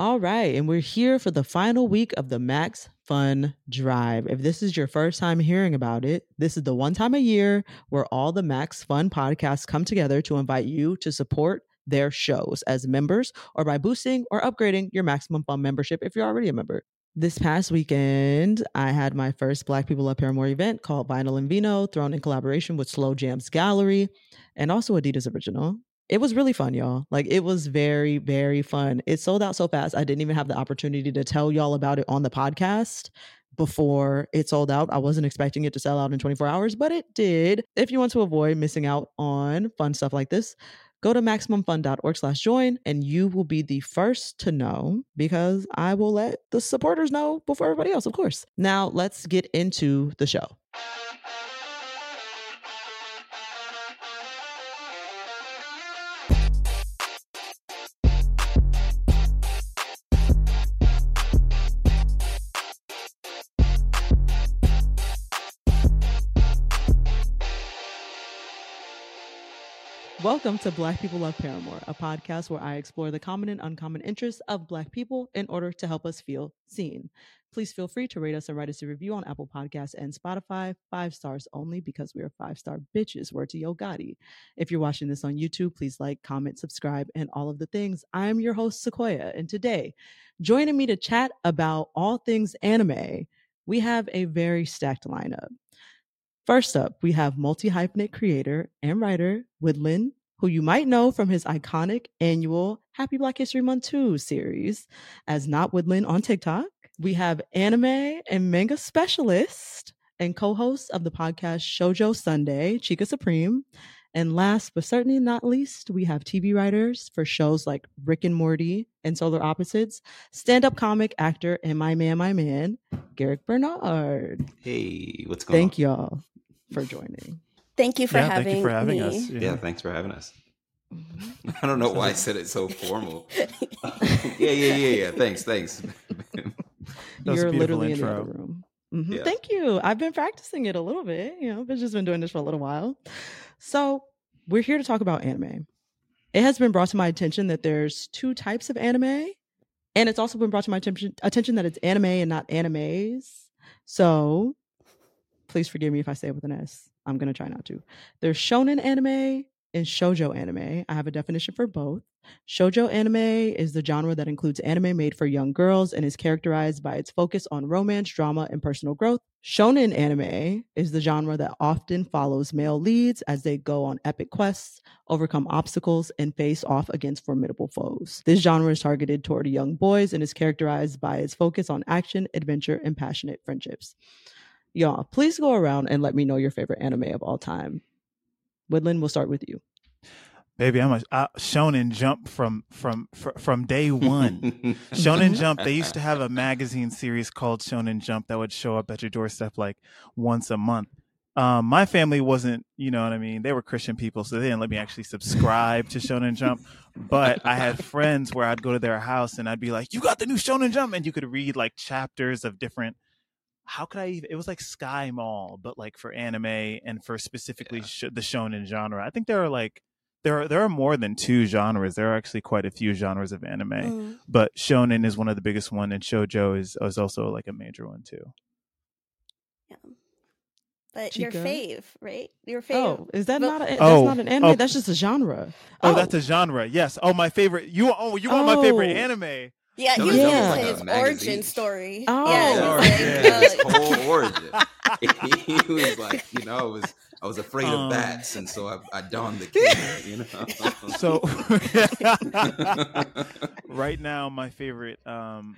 All right, and we're here for the final week of the Max Fun Drive. If this is your first time hearing about it, this is the one time a year where all the Max Fun podcasts come together to invite you to support their shows as members or by boosting or upgrading your Maximum Fun membership if you're already a member. This past weekend, I had my first Black People of Paramore event called Vinyl and Vino, thrown in collaboration with Slow Jams Gallery and also Adidas Original. It was really fun, y'all. Like, it was very, very fun. It sold out so fast. I didn't even have the opportunity to tell y'all about it on the podcast before it sold out. I wasn't expecting it to sell out in 24 hours, but it did. If you want to avoid missing out on fun stuff like this, go to MaximumFun.org/join and you will be the first to know because I will let the supporters know before everybody else, of course. Now, let's get into the show. Welcome to Black People Love Paramore, a podcast where I explore the common and uncommon interests of Black people in order to help us feel seen. Please feel free to rate us and write us a review on Apple Podcasts and Spotify. 5 stars only because we are 5-star bitches. Word to Yo Gotti. If you're watching this on YouTube, please like, comment, subscribe, and all of the things. I am your host, Sequoia, and today, joining me to chat about all things anime, we have a very stacked lineup. First up, we have multi-hyphenate creator and writer Woodland, who you might know from his iconic annual Happy Black History Month 2 series as Not Woodland on TikTok. We have anime and manga specialist and co-host of the podcast Shoujo Sunday, Chica Supreme. And last but certainly not least, we have TV writers for shows like Rick and Morty and Solar Opposites, stand-up comic, actor, and my man, Garrick Bernard. Hey, what's going on? Thank y'all for joining. Thank you for having thank you for having me. us. Yeah, thanks for having us. I don't know why I said it so formal. Yeah. Thanks. You're literally intro. In the other room. Mm-hmm. Yeah. Thank you. I've been practicing it a little bit. I've just been doing this for a little while. So we're here to talk about anime. It has been brought to my attention that there's 2 types of anime. And it's also been brought to my attention that it's anime and not animes. So please forgive me if I say it with an S. I'm going to try not to. There's shonen anime and shoujo anime. I have a definition for both. Shoujo anime is the genre that includes anime made for young girls and is characterized by its focus on romance, drama, and personal growth. Shonen anime is the genre that often follows male leads as they go on epic quests, overcome obstacles, and face off against formidable foes. This genre is targeted toward young boys and is characterized by its focus on action, adventure, and passionate friendships. Y'all, please go around and let me know your favorite anime of all time. Woodland, we'll start with you. Baby, I'm a Shonen Jump from day one. Shonen Jump, they used to have a magazine series called Shonen Jump that would show up at your doorstep like once a month. My family wasn't, you know what I mean? They were Christian people, so they didn't let me actually subscribe to Shonen Jump. But I had friends where I'd go to their house and I'd be like, you got the new Shonen Jump? And you could read like chapters of different... How could I even? It was like Sky Mall, but like for anime and for specifically the shonen genre. I think there are like there are more than 2 genres. There are actually quite a few genres of anime, but shonen is one of the biggest one, and shoujo is also like a major one too. Yeah, but Chica? Your fave, right? Your fave. Oh, is that not that's not an anime? That's just a genre. Oh, that's a genre. Yes. Oh, my favorite. You want my favorite anime? Yeah, No, he was like his origin story. Oh, his whole origin. He was like, I was afraid of bats, and so I donned the cape. So right now, my favorite. I'm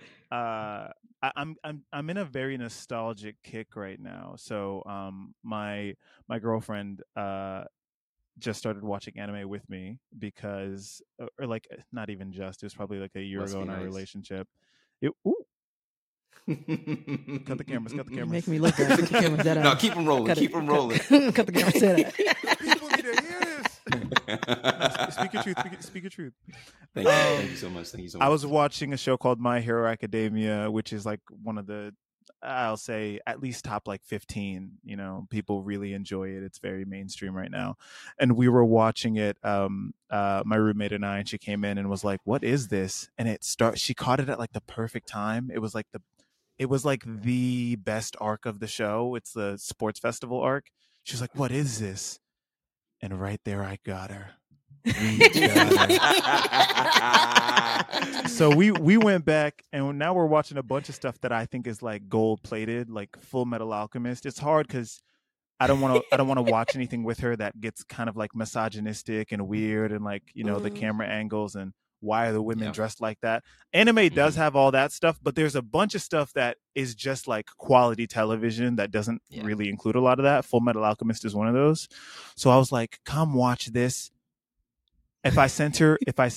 in a very nostalgic kick right now. So my girlfriend just started watching anime with me because, or like not even just, it was probably like a year ago in our relationship. Cut the cameras. You make me look at the cameras. No, keep them rolling. Keep them rolling. Cut the cameras. Say that. People need to hear this. Speak your truth. Speak your truth. Thank you so much. I was watching a show called My Hero Academia, which is like one of the I'll say at least top like 15. You know, people really enjoy it. It's very mainstream right now. And we were watching it, my roommate and I, and she came in and was like, "What is this?" And she caught it at like the perfect time. It was like the best arc of the show. It's the sports festival arc. She was like, "What is this?" And right there, I got her. So we went back, and now we're watching a bunch of stuff that I think is like gold plated, like Full Metal Alchemist. It's hard because I don't want to watch anything with her that gets kind of like misogynistic and weird, and like, you know, the camera angles and why are the women dressed like that. Anime does have all that stuff, but there's a bunch of stuff that is just like quality television that doesn't really include a lot of that. Full Metal Alchemist is one of those. So I was like, come watch this. If I sent her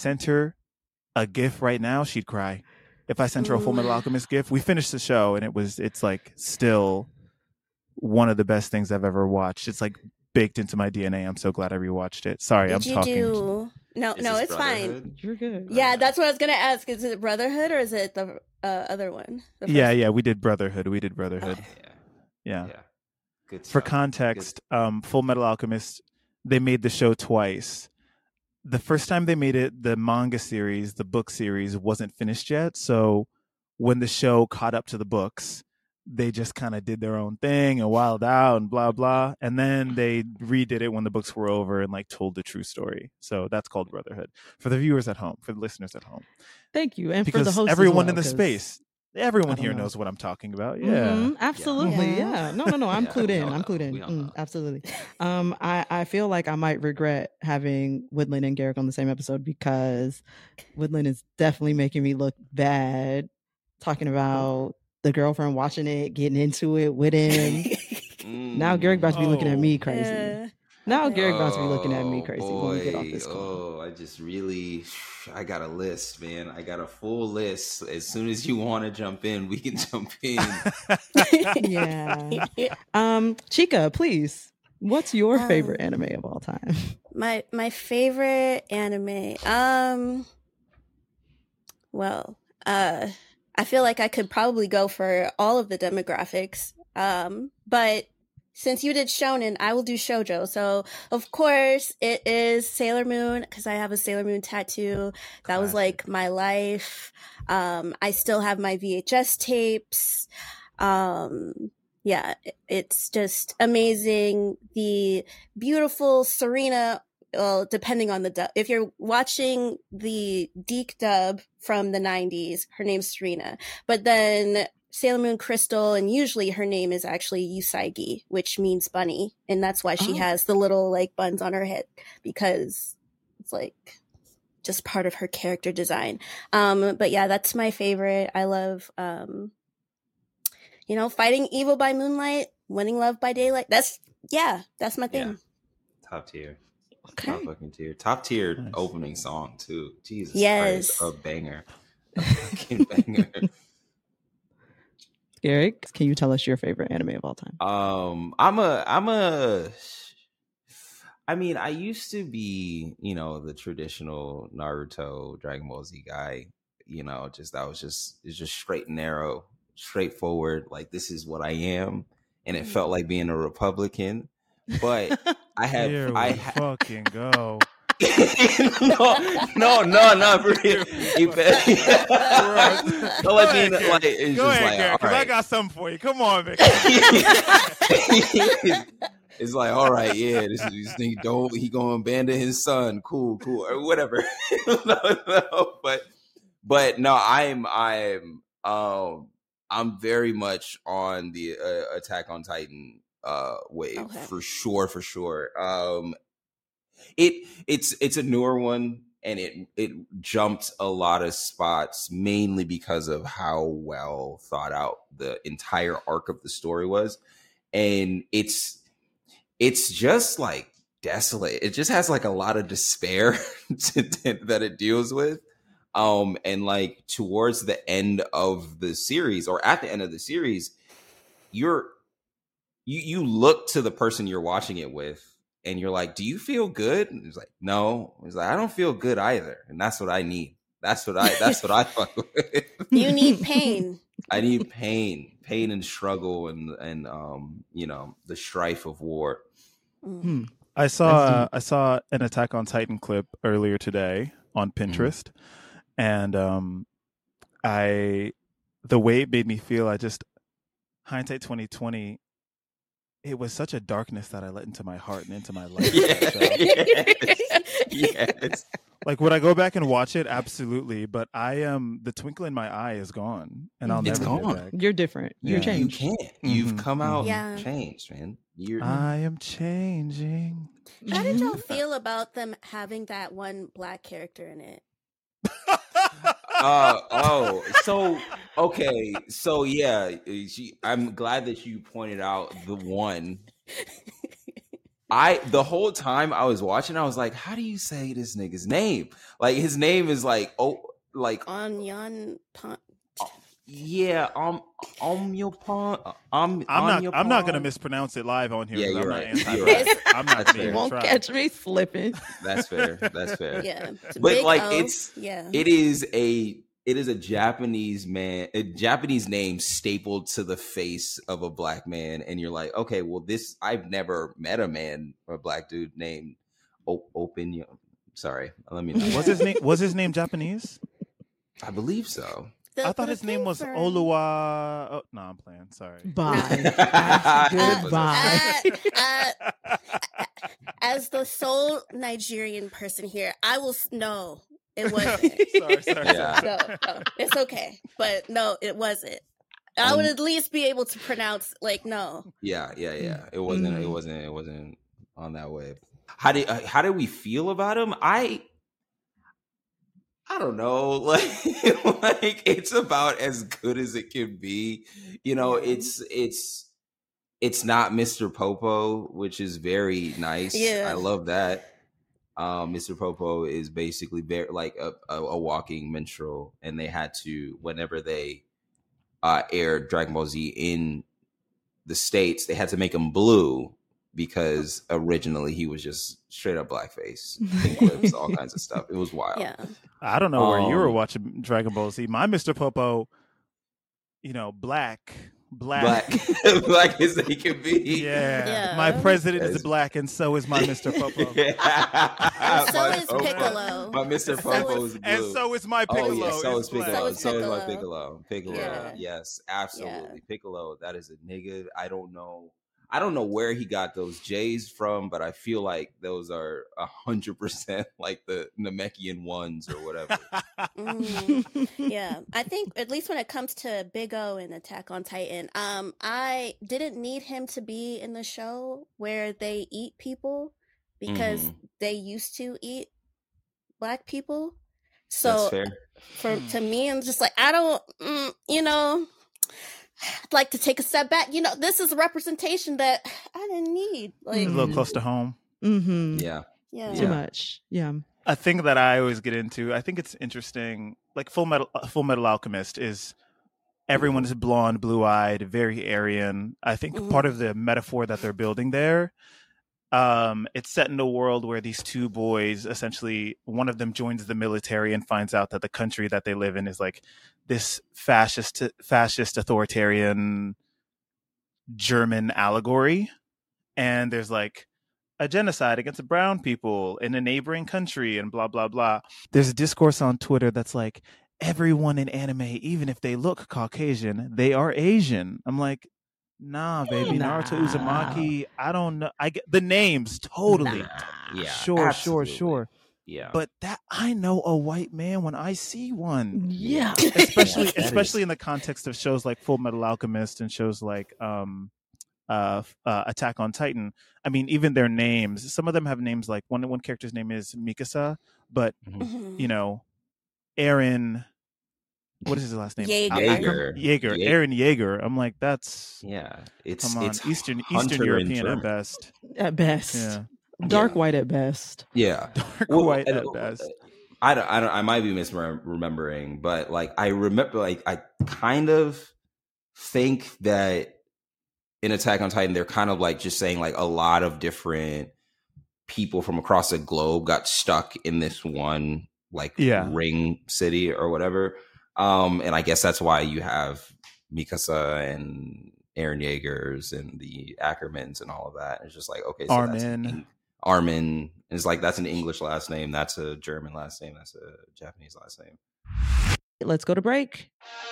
a GIF right now, she'd cry. If I sent her a Full Metal Alchemist GIF, we finished the show and it's like still one of the best things I've ever watched. It's like baked into my DNA. I'm so glad I rewatched it. Sorry, I'm talking. No, it's fine. You're good. Yeah, that's what I was gonna ask. Is it Brotherhood or is it the other one? Yeah, we did Brotherhood. Oh. Yeah. Good stuff. For context, Full Metal Alchemist, they made the show twice. The first time they made it, the manga series, the book series, wasn't finished yet. So when the show caught up to the books, they just kind of did their own thing and wild out and blah, blah. And then they redid it when the books were over and like told the true story. So that's called Brotherhood. For the viewers at home, for the listeners at home. Thank you. And because for the host everyone as well, in the space, everyone here knows what I'm talking about. Yeah. Absolutely. Yeah. No. I'm clued in. I'm clued in. Absolutely. I feel like I might regret having Woodland and Garrick on the same episode because Woodland is definitely making me look bad talking about the girlfriend watching it, getting into it with him. Now Garrick about to be looking at me crazy. Now Garrick about to be looking at me crazy when we get off this call. I got a list, man. I got a full list. As soon as you want to jump in, we can jump in. Yeah. Chica, please. What's your favorite anime of all time? My favorite anime. Well, I feel like I could probably go for all of the demographics. But since you did shonen, I will do shoujo. So, of course, it is Sailor Moon, because I have a Sailor Moon tattoo. That was like my life. I still have my VHS tapes. Yeah, it's just amazing. The beautiful Serena, well, depending on the dub. If you're watching the Deke dub from the 90s, her name's Serena. But then Sailor Moon Crystal, and usually her name is actually Usagi, which means bunny. And that's why she has the little like buns on her head, because it's like just part of her character design. But yeah, that's my favorite. I love, fighting evil by moonlight, winning love by daylight. That's my thing. Yeah. Top tier. Okay. Top fucking tier. Top tier opening song too. Jesus Yes. Christ, a banger. A fucking banger. Garrick, can you tell us your favorite anime of all time? I used to be, the traditional Naruto, Dragon Ball Z guy. It's just straight and narrow, straightforward. Like, this is what I am, and it felt like being a Republican. But I fucking go. no, for real. Go ahead, because I got something for you. Come on, man. It's like, all right, yeah, this nigga he gonna abandon his son. Cool, or whatever. But no, I'm very much on the Attack on Titan wave for sure. It's a newer one, and it jumped a lot of spots, mainly because of how well thought out the entire arc of the story was. And it's just like desolate. It just has like a lot of despair that it deals with. And like towards the end of the series, or at the end of the series, you look to the person you're watching it with, and you're like, do you feel good? And he's like, no. He's like, I don't feel good either. And that's what I need. That's what I fuck with. You need pain. I need pain and struggle and the strife of war. I saw an Attack on Titan clip earlier today on Pinterest, and the way it made me feel, hindsight 2020, it was such a darkness that I let into my heart and into my life. Yes. Like, would I go back and watch it? Absolutely. But the twinkle in my eye is gone, and I'll never get it back. You're different. You're changed. You can't. You've come out changed, man. I am changing. How did y'all feel about them having that one black character in it? So yeah, I'm glad that you pointed out the one. The whole time I was watching, I was like, how do you say this nigga's name? Like, his name is like Onyan Pont. Yeah, Omyopon. I'm not gonna mispronounce it live on here. Yeah, you're right. I'm not You won't catch me slipping. That's fair. Yeah, but like O. it is a Japanese name stapled to the face of a black man, and you're like, okay, well, I've never met a black dude named Open. Sorry, let me know. Was his name Japanese? I believe so. I thought his name was Oluwa. Oh, no, I'm playing. Sorry. Bye. Goodbye. As the sole Nigerian person here, I will know it wasn't. Sorry. No, it's okay. But no, it wasn't. I would at least be able to pronounce no. Yeah. It wasn't on that wave. How did we feel about him? I don't know, like it's about as good as it can be. It's not Mr. Popo, which is very nice. Yeah. I love that. Mr. Popo is basically very like a walking minstrel, and they had to, whenever they aired Dragon Ball Z in the States, they had to make him blue because originally he was just straight up blackface, pink lips, all kinds of stuff. It was wild. Yeah. I don't know where you were watching Dragon Ball Z. My Mr. Popo, black black as they can be. Yeah. My president is black, and so is my Mr. Popo. And so is Piccolo. My Mr. Popo is blue. And so is my Piccolo. Oh, yeah, so is Piccolo. So is my Piccolo. Yeah. Yes, absolutely. Yeah. Piccolo, that is a nigga. I don't know where he got those J's from, but I feel like those are 100% like the Namekian ones or whatever. Yeah, I think at least when it comes to Big O and Attack on Titan, I didn't need him to be in the show where they eat people because they used to eat black people. So that's fair. To me, I'm just like, I don't, I'd like to take a step back. This is a representation that I didn't need. Like a little close to home. Mm-hmm. Yeah. Too much. Yeah. A thing that I always get into, I think it's interesting, like Full Metal Alchemist is everyone is blonde, blue-eyed, very Aryan. I think part of the metaphor that they're building there, it's set in a world where these two boys, essentially one of them joins the military and finds out that the country that they live in is like this fascist authoritarian German allegory, and there's like a genocide against the brown people in a neighboring country and blah blah blah. There's a discourse on Twitter that's like, everyone in anime, even if they look Caucasian, they are Asian. I'm like, nah, baby. Naruto Uzumaki, I don't know. I get the names totally. Yeah, sure. Yeah, but that I know a white man when I see one. Yeah, especially in the context of shows like Full Metal Alchemist and shows like Attack on Titan. I mean, even their names. Some of them have names like one character's name is Mikasa, but Eren. What is his last name? Yeager. Eren Yeager. I'm like, that's It's Eastern Hunter European at best. At best. Yeah. Dark white at best. Yeah. White at best. I don't. I might be misremembering, but like I remember, like I kind of think that in Attack on Titan, they're kind of like just saying like a lot of different people from across the globe got stuck in this one ring city or whatever. And I guess that's why you have Mikasa and Eren Yeagers and the Ackermans and all of that. It's just like, okay, so Armin. Armin is like, that's an English last name, that's a German last name, that's a Japanese last name. Let's go to break.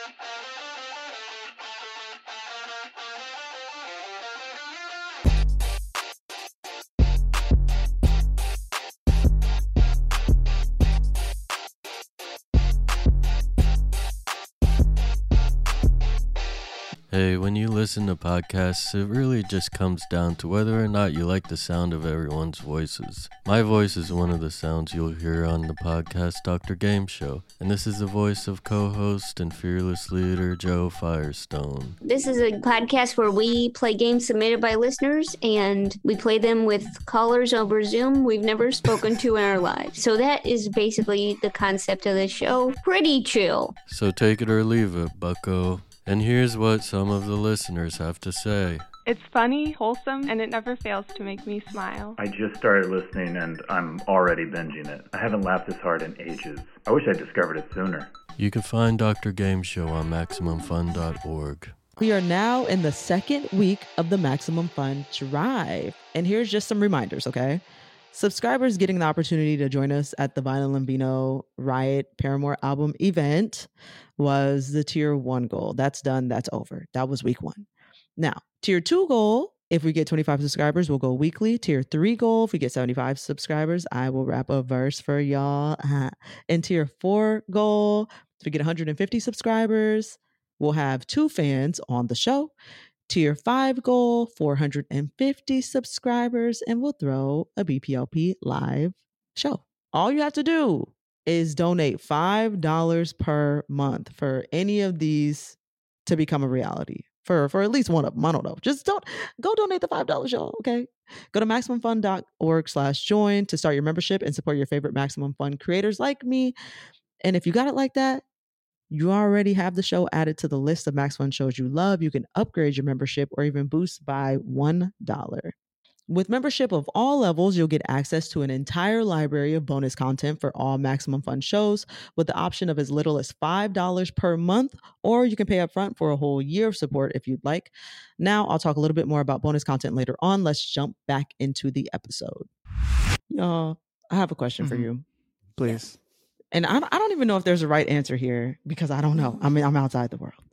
Hey, when you listen to podcasts, it really just comes down to whether or not you like the sound of everyone's voices. My voice is one of the sounds you'll hear on the podcast Dr. Game Show, and this is the voice of co-host and fearless leader Joe Firestone. This is a podcast where we play games submitted by listeners, and we play them with callers over Zoom we've never spoken to in our lives. So that is basically the concept of the show. Pretty chill. So take it or leave it, bucko. And here's what some of the listeners have to say. It's funny, wholesome, and it never fails to make me smile. I just started listening and I'm already binging it. I haven't laughed this hard in ages. I wish I discovered it sooner. You can find Dr. Game Show on MaximumFun.org. We are now in the second week of the Maximum Fun Drive. And here's just some reminders, okay? Subscribers getting the opportunity to join us at the Vinyl Lambino Riot Paramore album event was the tier 1 goal. That's done. That's over. That was week 1. Now, tier 2 goal, if we get 25 subscribers, we'll go weekly. Tier 3 goal, if we get 75 subscribers, I will rap a verse for y'all. And tier 4 goal, if we get 150 subscribers, we'll have 2 fans on the show. Tier 5 goal, 450 subscribers, and we'll throw a BPLP live show. All you have to do is donate $5 per month for any of these to become a reality. For at least one of them. I don't know. Just go donate the $5, y'all, okay? Go to MaximumFun.org/join to start your membership and support your favorite Maximum Fun creators like me. And if you got it like that, you already have the show added to the list of Max Fun shows you love. You can upgrade your membership or even boost by $1. With membership of all levels, you'll get access to an entire library of bonus content for all Maximum Fun shows with the option of as little as $5 per month, or you can pay up front for a whole year of support if you'd like. Now, I'll talk a little bit more about bonus content later on. Let's jump back into the episode. Y'all, I have a question for you. Please. And I don't even know if there's a right answer here because I don't know. I mean, I'm outside the world.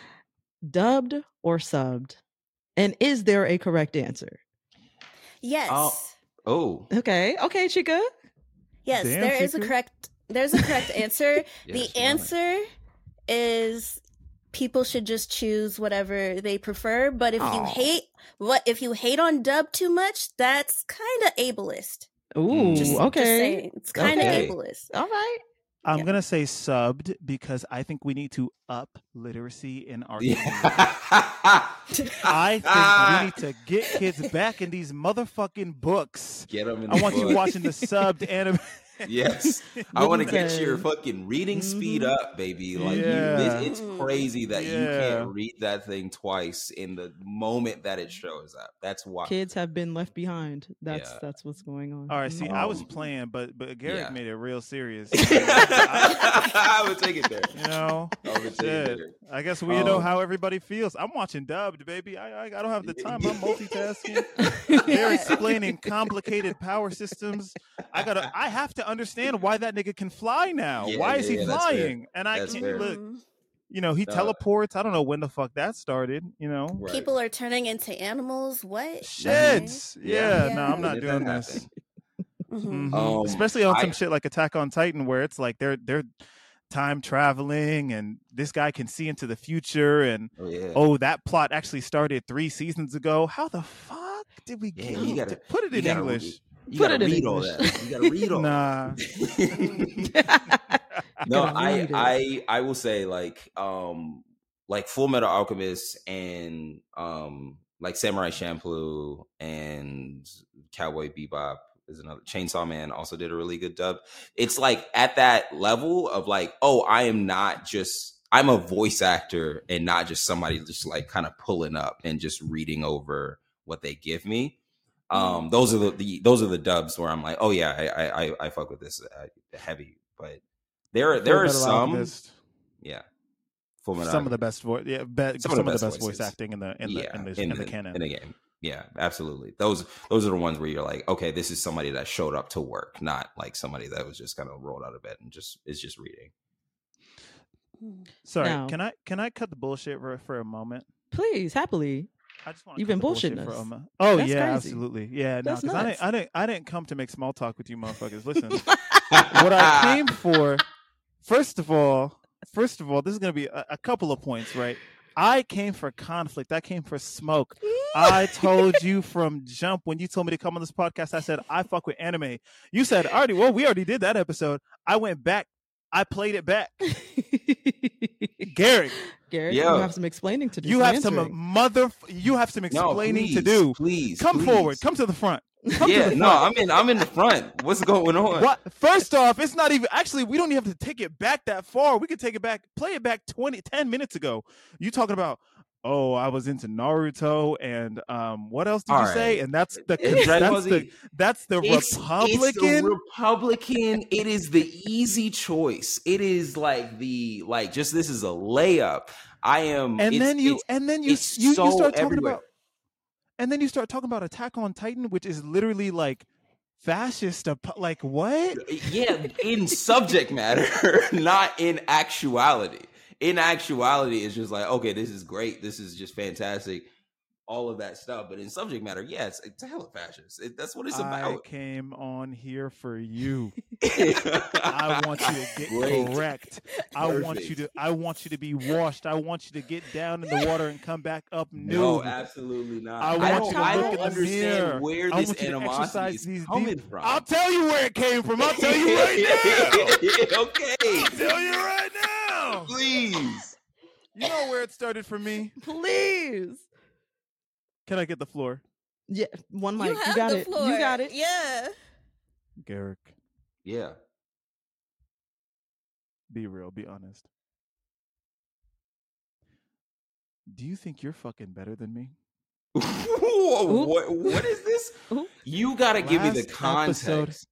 Dubbed or subbed? And is there a correct answer? Yes. Oh. Okay, Chica. Yes, Damn, there's a correct answer. Yes, The answer is people should just choose whatever they prefer. But if you hate on dub too much, that's kind of ableist. Ooh, Just okay. saying. It's kind of Okay. ableist. All right. I'm going to say subbed because I think we need to up literacy in our community. I think we need to get kids back in these motherfucking books. Get them in I the want you book. watching the subbed anime. Yes. I want to get Okay. your fucking reading speed up, baby. Like Yeah. it's crazy that you Yeah. can't read that thing twice in the moment that it shows up. That's why. Kids have been left behind. That's Yeah. that's what's going on. All right, see, I was Um, playing, but Garrick yeah. made it real serious. I would take it there. You know, I would take it shit. there. I guess we know Um, how everybody feels. I'm watching dubbed, baby. I don't have the time. I'm multitasking. They're explaining complicated power systems. I have to understand why that nigga can fly now. Yeah, Why is he yeah, that's fair. flying? And I That's can't fair. look. Mm. You know, he No. teleports. I don't know when the fuck that started. You know, Right. People are turning into animals. What? shit. Yeah, Yeah. no, I'm not Did that doing happen? this. Mhm. Mhm. Especially on some I- shit like Attack on Titan, where it's like they're time traveling, and this guy can see into the future, and Oh yeah. oh, that plot actually started 3 seasons ago. How the fuck did we Yeah, get you it? gotta- Put it you in gotta English? You Put gotta it in read all English. that. You gotta read all Nah. that. No, Gotta read I will say like Full Metal Alchemist and like Samurai Champloo and Cowboy Bebop is another. Chainsaw Man also did a really good dub. It's like at that level of like, oh, I'm a voice actor and not just somebody just like kind of pulling up and just reading over what they give me. Those are the dubs where I'm like, oh yeah, I fuck with this heavy. But there are Full Metal some, Alchemist. yeah. some of the best voice, some of the best voice acting in the canon in the game. Yeah, absolutely. Those are the ones where you're like, okay, this is somebody that showed up to work, not like somebody that was just kind of rolled out of bed and is just reading. Sorry, now, can I cut the bullshit for a moment? Please, happily. I just want You've been bullshitting us. Oh that's yeah, crazy. Absolutely. Yeah, no, because I didn't come to make small talk with you, motherfuckers. Listen, what I came for. First of all, this is going to be a couple of points, right? I came for conflict. I came for smoke. I told you from jump when you told me to come on this podcast. I said I fuck with anime. You said we already did that episode. I went back. I played it back. Garrick, you have some explaining to do. You have some explaining to do. Please, come forward. Come to the front. I'm in the front. What's going on? What? First off, it's not even. Actually, we don't even have to take it back that far. We could take it back, play it back 10 minutes ago. You talking about? Oh, I was into Naruto, and what else did you say? And that's the Republican. It's the Republican. It is the easy choice. It is just this is a layup. And then you start talking about. And then you start talking about Attack on Titan, which is literally like fascist. Like what? Yeah, in subject matter, not in actuality. In actuality, it's just like, okay, this is great. This is just fantastic. All of that stuff. But in subject matter, yes, it's a hell of fascist. That's what it's about. I came on here for you. I want you to get correct. I want you to be washed. I want you to get down in the water and come back up new. No, absolutely not. I don't understand where this animosity is coming from. I'll tell you where it came from. I'll tell you right now. Okay. I'll tell you right now. Please. You know where it started for me? Please. Can I get the floor? Yeah, one mic. You got it. You got it. Yeah. Garrick. Yeah. Be real. Be honest. Do you think you're fucking better than me? What is this? You got to give me the context.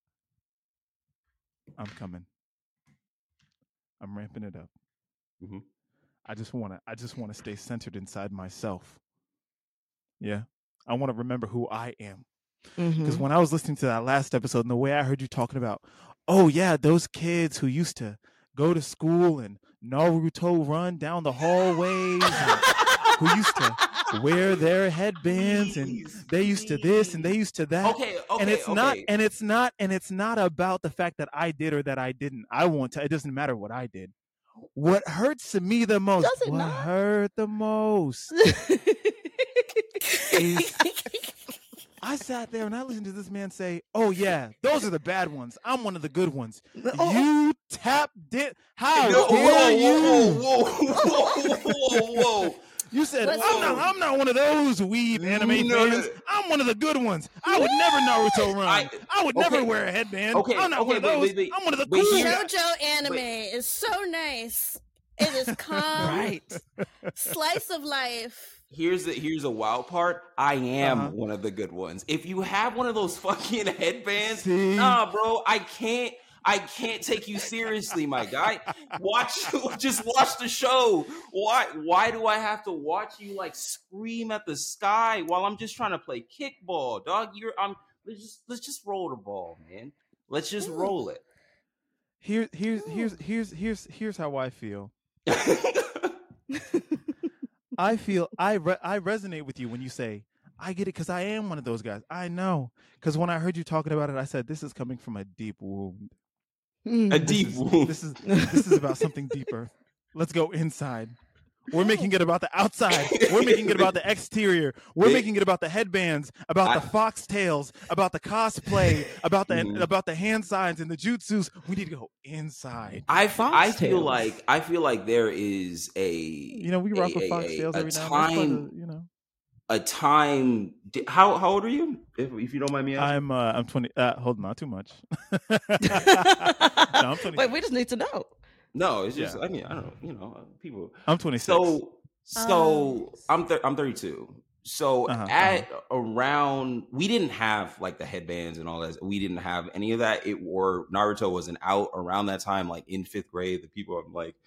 I'm coming. I'm ramping it up. Mm-hmm. I just want to stay centered inside myself. Yeah. I want to remember who I am. Because when I was listening to that last episode and the way I heard you talking about, oh yeah, those kids who used to go to school and Naruto run down the hallways, and who used to wear their headbands, and they used to this and they used to that. And it's not about the fact that I did or that I didn't. It doesn't matter what I did. What hurts me the most? Hurt the most? I sat there and I listened to this man say, "Oh yeah, those are the bad ones. I'm one of the good ones." You tapped it. How dare you? Whoa! You said I'm not one of those weeb anime fans. I'm one of the good ones. I would never Naruto run. I would never wear a headband. I'm not one of those. I'm one of the cool. JoJo anime is so nice. It is calm. Right. Slice of life. Here's a wild part. I am one of the good ones. If you have one of those fucking headbands, nah, bro, I can't take you seriously, my guy. Just watch the show. Why do I have to watch you like scream at the sky while I'm just trying to play kickball, dog? Let's just roll the ball, man. Let's just roll it. Here's how I feel. I resonate with you when you say, I get it, because I am one of those guys. I know. Because when I heard you talking about it, I said, this is coming from a deep wound. This is about something deeper. Let's go inside. We're making it about the outside. We're making it about the exterior. We're making it about the headbands, about the foxtails, about the cosplay, about the hand signs and the jutsus. We need to go inside. I feel like there is a we rock with foxtails every now and then. A time. How old are you? If you don't mind me asking. I'm 20. Hold on, not too much. No, I'm 20. Wait, we just need to know. No, it's just. I mean, I don't know. People. I'm 26. So I'm 32. So around, we didn't have like the headbands and all that. We didn't have any of that. Naruto wasn't out around that time. Like in 5th grade, the people are like,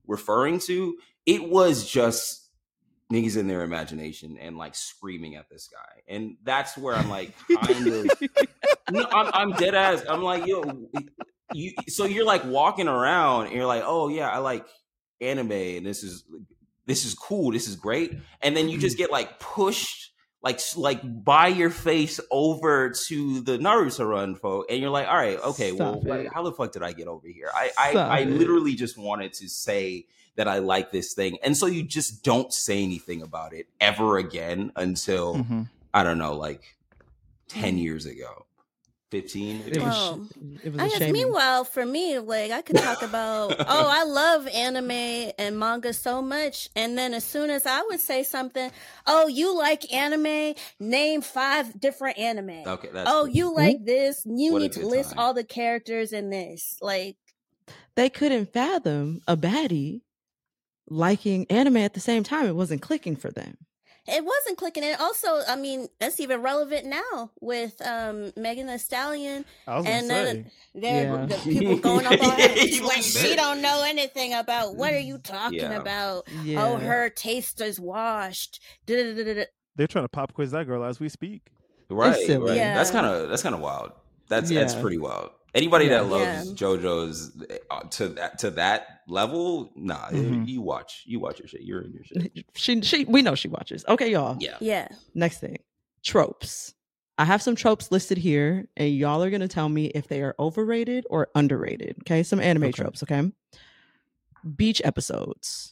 referring to, it was just niggas in their imagination and like screaming at this guy. And that's where I'm like, kind of, no, I'm dead ass. I'm like, yo, so you're like walking around and you're like, oh yeah, I like anime and this is cool, this is great. And then you just get like pushed like by your face over to the Naruto run, folk, and you're like, all right, okay, how the fuck did I get over here? I literally just wanted to say that I like this thing, and so you just don't say anything about it ever again until I don't know, like 10 years ago. 15. It was I guess meanwhile for me, like I could talk about I love anime and manga so much, and then as soon as I would say something, you like anime, name 5 different anime. Okay, that's you like this, you need to list all the characters in this. Like they couldn't fathom a baddie liking anime at the same time. It wasn't clicking for them. It wasn't clicking. And also, I mean, that's even relevant now with Megan Thee Stallion. I was gonna say. The people going up on her. Like, she don't know anything about what are you talking about? Yeah. Oh, her taste is washed. They're trying to pop quiz that girl as we speak. Right. Yeah. That's kind of wild. That's pretty wild. Anybody that loves JoJo's to that level, nah, you watch your shit. You're in your shit. We know she watches. Okay, y'all. Yeah. Next thing, tropes. I have some tropes listed here, and y'all are gonna tell me if they are overrated or underrated. Okay, some anime tropes. Okay, beach episodes.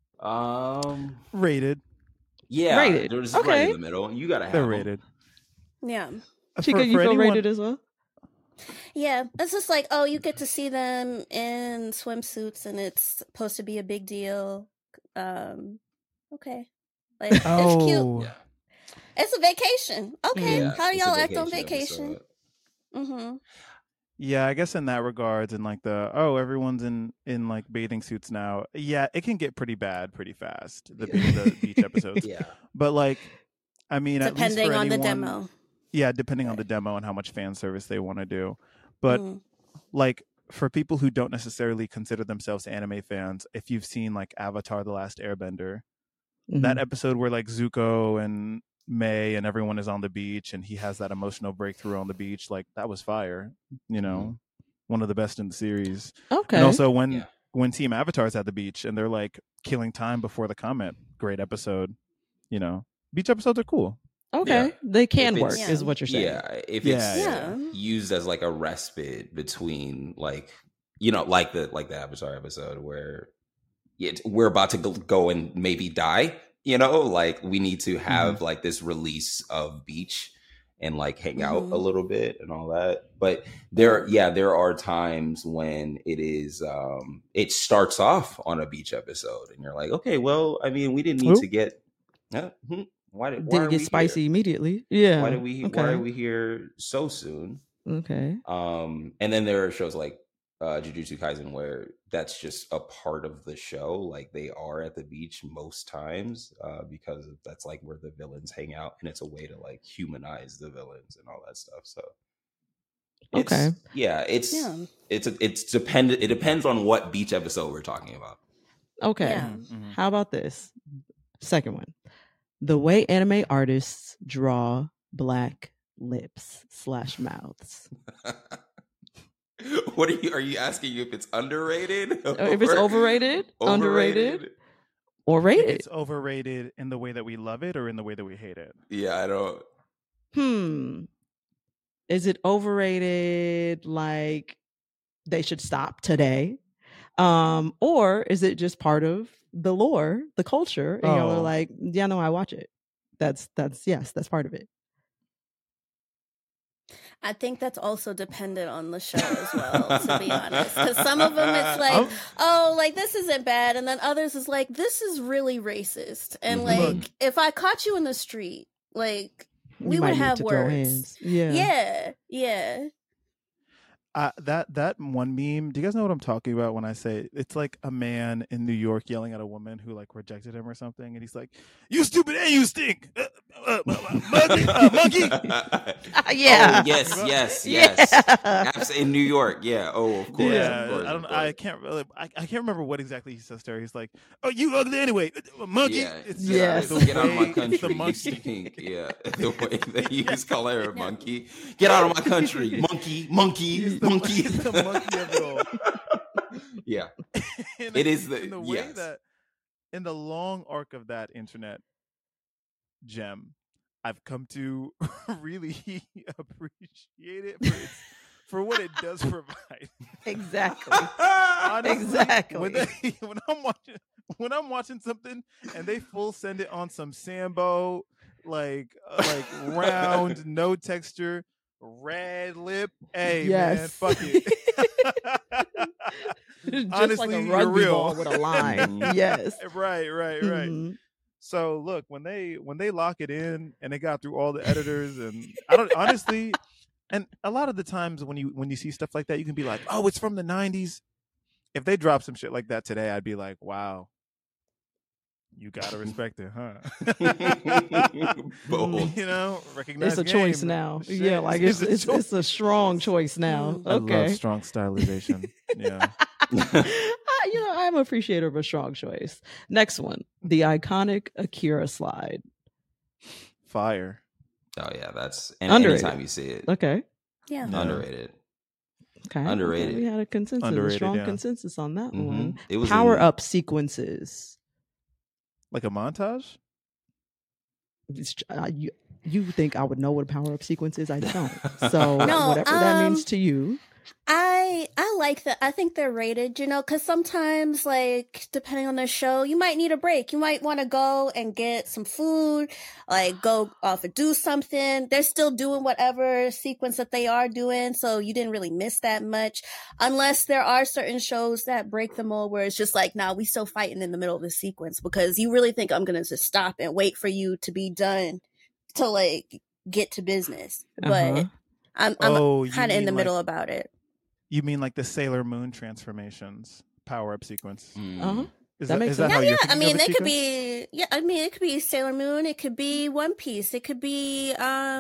Rated. Yeah, rated. They're just right in the middle. You gotta have They're them. rated. Yeah. Chica, you feel rated as well? Yeah, it's just like, you get to see them in swimsuits and it's supposed to be a big deal. Okay. Like, it's cute. Yeah. It's a vacation. Okay. Yeah, How do y'all act on vacation? Yeah, I guess in that regards, and like everyone's in like bathing suits now. Yeah, it can get pretty bad pretty fast. The beach episodes. Yeah. But like, I mean, depending on the demo. Yeah, depending on the demo and how much fan service they want to do. But like for people who don't necessarily consider themselves anime fans, if you've seen like Avatar: The Last Airbender, that episode where like Zuko and May and everyone is on the beach and he has that emotional breakthrough on the beach, like that was fire. You know, one of the best in the series. Okay. And also when Team Avatar's at the beach and they're like killing time before the comet, great episode. You know, beach episodes are cool. Okay, they can work, is what you're saying. Yeah, if it's used as like a respite between, like, you know, like the Avatar episode where we're about to go and maybe die. You know, like we need to have like this release of beach and like hang out a little bit and all that. But there are times when it is it starts off on a beach episode and you're like, okay, well, I mean, we didn't need to get. Why did it get spicy immediately? Yeah. Why are we here so soon? Okay. And then there are shows like Jujutsu Kaisen where that's just a part of the show. Like they are at the beach most times because that's like where the villains hang out, and it's a way to like humanize the villains and all that stuff. So it depends on what beach episode we're talking about. Okay. Yeah. How about this? Second one. The way anime artists draw black lips / mouths. What are you asking if it's underrated? If it's overrated, underrated, or rated? It's overrated in the way that we love it or in the way that we hate it? Yeah, I don't. Is it overrated like they should stop today? Or is it just part of the lore, the culture, and y'all are like, yeah, no, I watch it. That's part of it. I think that's also dependent on the show as well, to be honest. Because some of them it's like, like this isn't bad, and then others is like, this is really racist. And like, if I caught you in the street, like we would have words. Yeah. Yeah. That one meme. Do you guys know what I'm talking about when I say it's like a man in New York yelling at a woman who like rejected him or something, and he's like, "You stupid and you stink, monkey." Yeah. Oh, yes. Yeah. In New York, yeah. Oh, of course. Yeah, of course, I don't. of course. I can't remember what exactly he says there. He's like, "Oh, you ugly anyway, monkey." Yeah, It's Yes. get out of my way- country. it's the you monkey. stink. Yeah, the way that he was calling her a monkey. Get out of my country, monkey. It's the monkey of it all. Yeah, And it is the in the way yes. that in the long arc of that internet gem, I've come to really appreciate it for what it does provide. Exactly. Honestly, Exactly. when I'm watching something and they full send it on some Sambo, like round, no texture, red lip. Hey man, Yes. fuck it. Just Honestly, like a you're rugby real. ball with a line. Mhm. Yes. Right. Mhm. So look, when they lock it in and they got through all the editors, and I don't honestly, and a lot of the times when you see stuff like that, you can be like, oh, it's from the 90s. If they drop some shit like that today, I'd be like, wow, you gotta respect it, huh? Bold. You know, recognize It's a game. choice now. Shit, Yeah, like it's a strong choice now. I love Okay. strong stylization. Yeah. I'm an appreciator of a strong choice. Next one, the iconic Akira slide. Fire. Oh yeah, that's Underrated. anytime you see it, Okay. Yeah. No. underrated. Okay. Underrated. Okay, we had a consensus, a Underrated, strong yeah. consensus on that Mhm. one. It was Power in- up sequences. Like a montage? You think I would know what a power up sequence is? I don't. So No, whatever that means to you. I like that. I think they're rated, because sometimes, like, depending on the show, you might need a break. You might want to go and get some food, like go off and do something. They're still doing whatever sequence that they are doing, so you didn't really miss that much. Unless there are certain shows that break the mold where it's just like, nah, we still fighting in the middle of the sequence because you really think I'm going to just stop and wait for you to be done to, like, get to business. But I'm You kind of in mean the middle like- about it. You mean like the Sailor Moon transformations power up sequence? Mm. Is That makes is that sense. how Yeah, you're I thinking mean, of it, it could Chica? be. Yeah, I mean, it could be Sailor Moon. It could be One Piece. It could be.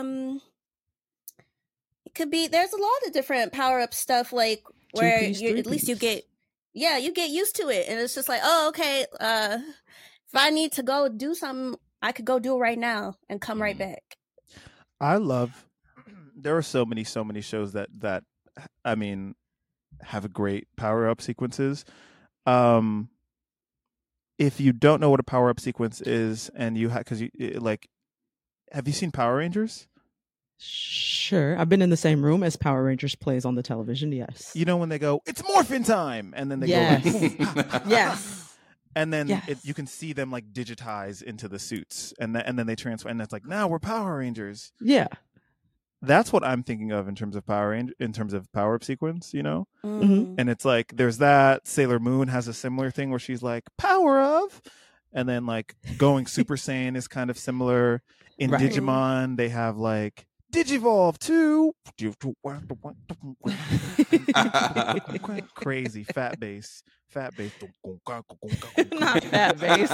There's a lot of different power up stuff, like where Two-piece, you at least you three-piece. you get used to it, and it's just like, oh, okay. If I need to go do something, I could go do it right now and come right back. I love. There are so many shows that I mean have great power up sequences. If you don't know what a power up sequence is, and you have you seen Power Rangers? Sure. I've been in the same room as Power Rangers plays on the television. Yes. You know when they go, it's morphin' time, and then they Yes. go, like, Yes. and then Yes. you can see them like digitize into the suits, and then they transfer, and it's like, now we're Power Rangers. Yeah. That's what I'm thinking of in terms of power up sequence, Mhm. and it's like there's that. Sailor Moon has a similar thing where she's like power of, and then like going Super Saiyan is kind of similar. In Right. Digimon, they have like Digivolve 2. Crazy fat bass. Not that bass.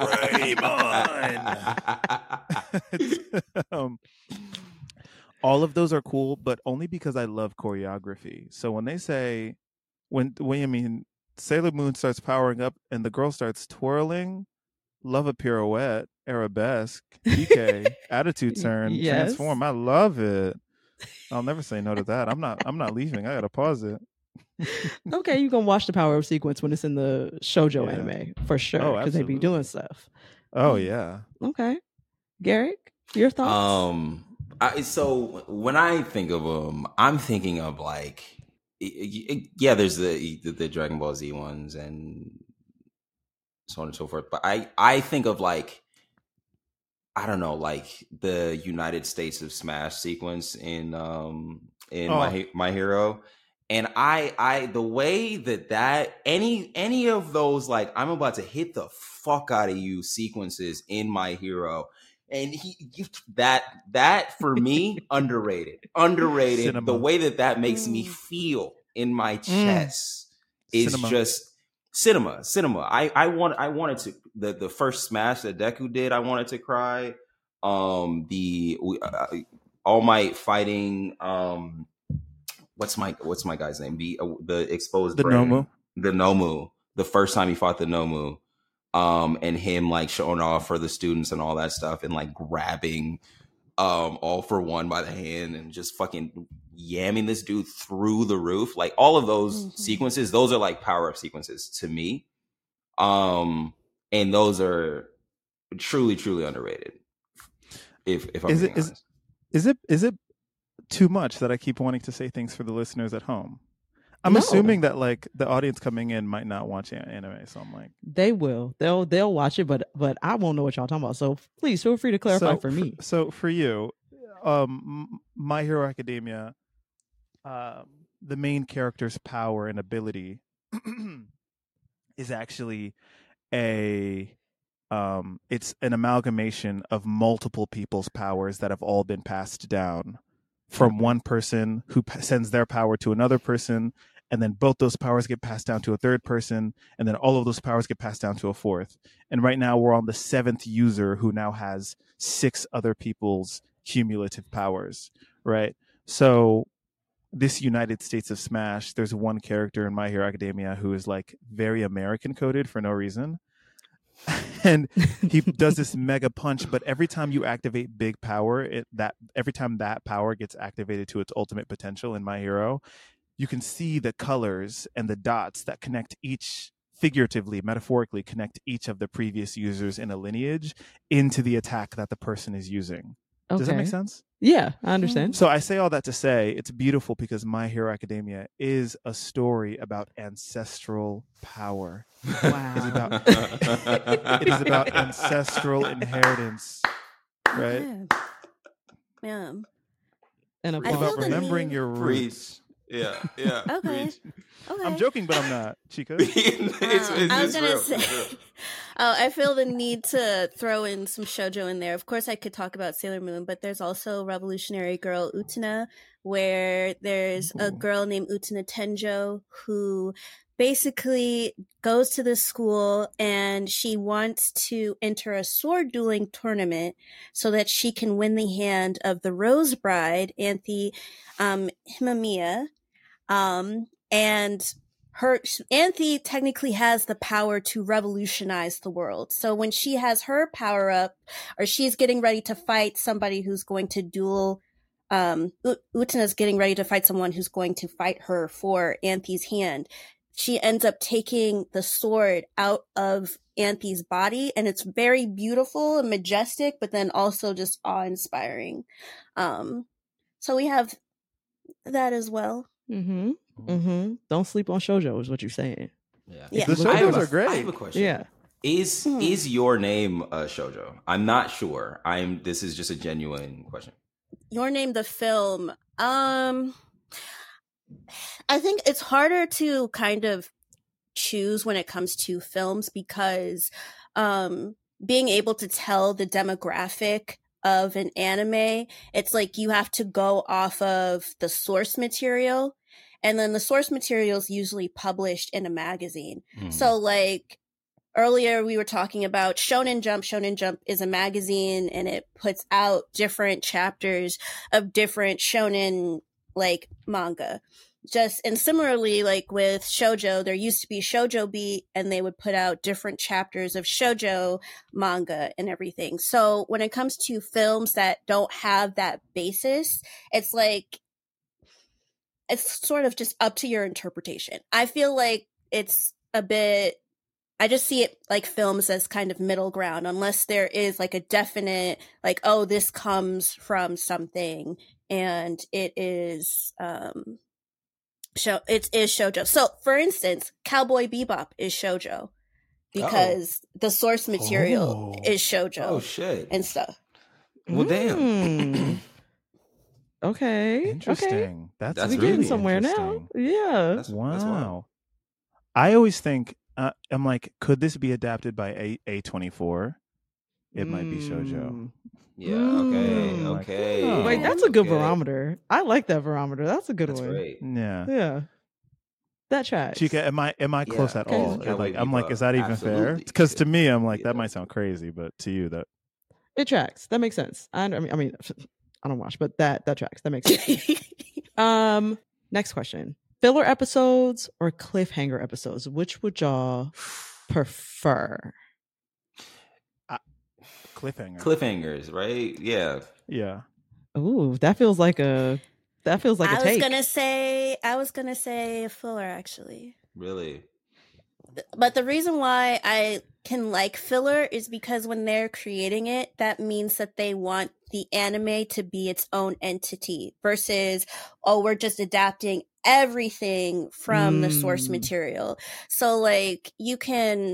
Raymond. All of those are cool, but only because I love choreography. So when they say, when I mean Sailor Moon starts powering up and the girl starts twirling, love a pirouette, arabesque, PK, attitude turn, Yes. transform. I love it. I'll never say no to that. I'm not leaving. I gotta pause it. Okay, you can watch the power up sequence when it's in the shoujo Yeah. anime for sure, Oh, because they be absolutely. doing stuff. Oh yeah. Okay, Garrick, your thoughts? So when I think of them, I'm thinking of like, there's the Dragon Ball Z ones and so on and so forth. But I think of like, I don't know, like the United States of Smash sequence in My Hero. And I the way that any of those, like, I'm about to hit the fuck out of you sequences in My Hero, And that for me, underrated. Cinema. The way that makes me feel in my chest is Cinema. just cinema. I wanted to the first Smash that Deku did. I wanted to cry. All Might fighting. What's my guy's name? The exposed The brain. Nomu. The Nomu. The first time he fought the Nomu. And him like showing off for the students and all that stuff, and like grabbing All For One by the hand and just fucking yamming this dude through the roof. Like all of those sequences, those are like power-up sequences to me. And those are truly, truly underrated. If I'm being honest. Is it too much that I keep wanting to say things for the listeners at home? I'm assuming that like the audience coming in might not watch anime, so I'm like, they will. They'll watch it, but I won't know what y'all talking about. So please feel free to clarify for me. So for you, My Hero Academia, the main character's power and ability is actually it's an amalgamation of multiple people's powers that have all been passed down from one person who sends their power to another person, and then both those powers get passed down to a third person, and then all of those powers get passed down to a fourth. And right now we're on the 7th user who now has 6 other people's cumulative powers, right? So this United States of Smash, there's one character in My Hero Academia who is like very American coded for no reason. And he does this mega punch, but every time you activate big power, every time that power gets activated to its ultimate potential in My Hero, you can see the colors and the dots that connect each, figuratively, metaphorically, connect each of the previous users in a lineage into the attack that the person is using. Okay. Does that make sense? Yeah, I understand. So I say all that to say it's beautiful because My Hero Academia is a story about ancestral power. Wow. It is about ancestral inheritance, right? Yeah. And It's about remembering your roots. Yeah. Okay. I'm joking, but I'm not, Chica. I was gonna say, I feel the need to throw in some shoujo in there. Of course, I could talk about Sailor Moon, but there's also Revolutionary Girl Utena, where there's a girl named Utena Tenjo who basically goes to this school and she wants to enter a sword dueling tournament so that she can win the hand of the Rose Bride, Anthy Himamiya. And Anthy technically has the power to revolutionize the world. So when she has her power up, or she's getting ready to fight somebody who's going to duel, Utena's getting ready to fight someone who's going to fight her for Anthy's hand. She ends up taking the sword out of Anthy's body, and it's very beautiful and majestic, but then also just awe-inspiring. So we have that as well. Don't sleep on shoujo is what you're saying. Yeah. The shoujos are great. I have a question. Yeah. Is your name a shoujo? I'm not sure. This is just a genuine question. Your Name, the film. I think it's harder to kind of choose when it comes to films because being able to tell the demographic of an anime, it's like you have to go off of the source material, and then the source material is usually published in a magazine. So like earlier we were talking about Shonen Jump. Shonen Jump is a magazine and it puts out different chapters of different shonen like manga. And similarly, like with shoujo, there used to be Shoujo Beat, and they would put out different chapters of shoujo manga and everything. So when it comes to films that don't have that basis, it's like, it's sort of just up to your interpretation. I feel like it's a bit, I just see it like films as kind of middle ground, unless there is like a definite, like, oh, this comes from something, and it is, it is shoujo. So, for instance, Cowboy Bebop is shoujo because the source material is shoujo. Oh shit! And stuff. Well, damn. Okay. Interesting. Okay. That's we really getting somewhere now. Yeah. That's wow. wild. I always think I'm like, could this be adapted by A24? it might be shoujo. Yeah. Okay. Mm. Okay. Oh. Wait, that's a good Okay. barometer. I like that barometer. That's a good That's one. great. Yeah. Yeah, that tracks. Chica, am I close Yeah, at okay. all? Cowboy Like, I'm like, Bebop, is that even fair? absolutely. Because to me, I'm like, Yeah. that might sound crazy, but to you, that It tracks. That makes sense. I mean, I don't watch, but that tracks. That makes sense. Next question: filler episodes or cliffhanger episodes? Which would y'all prefer? Cliffhangers, right? Yeah. yeah. Ooh, that feels like a I was take. gonna say a filler actually. Really. But the reason why I can like filler is because when they're creating it, that means that they want the anime to be its own entity versus, oh, we're just adapting everything from the source material. So like you can,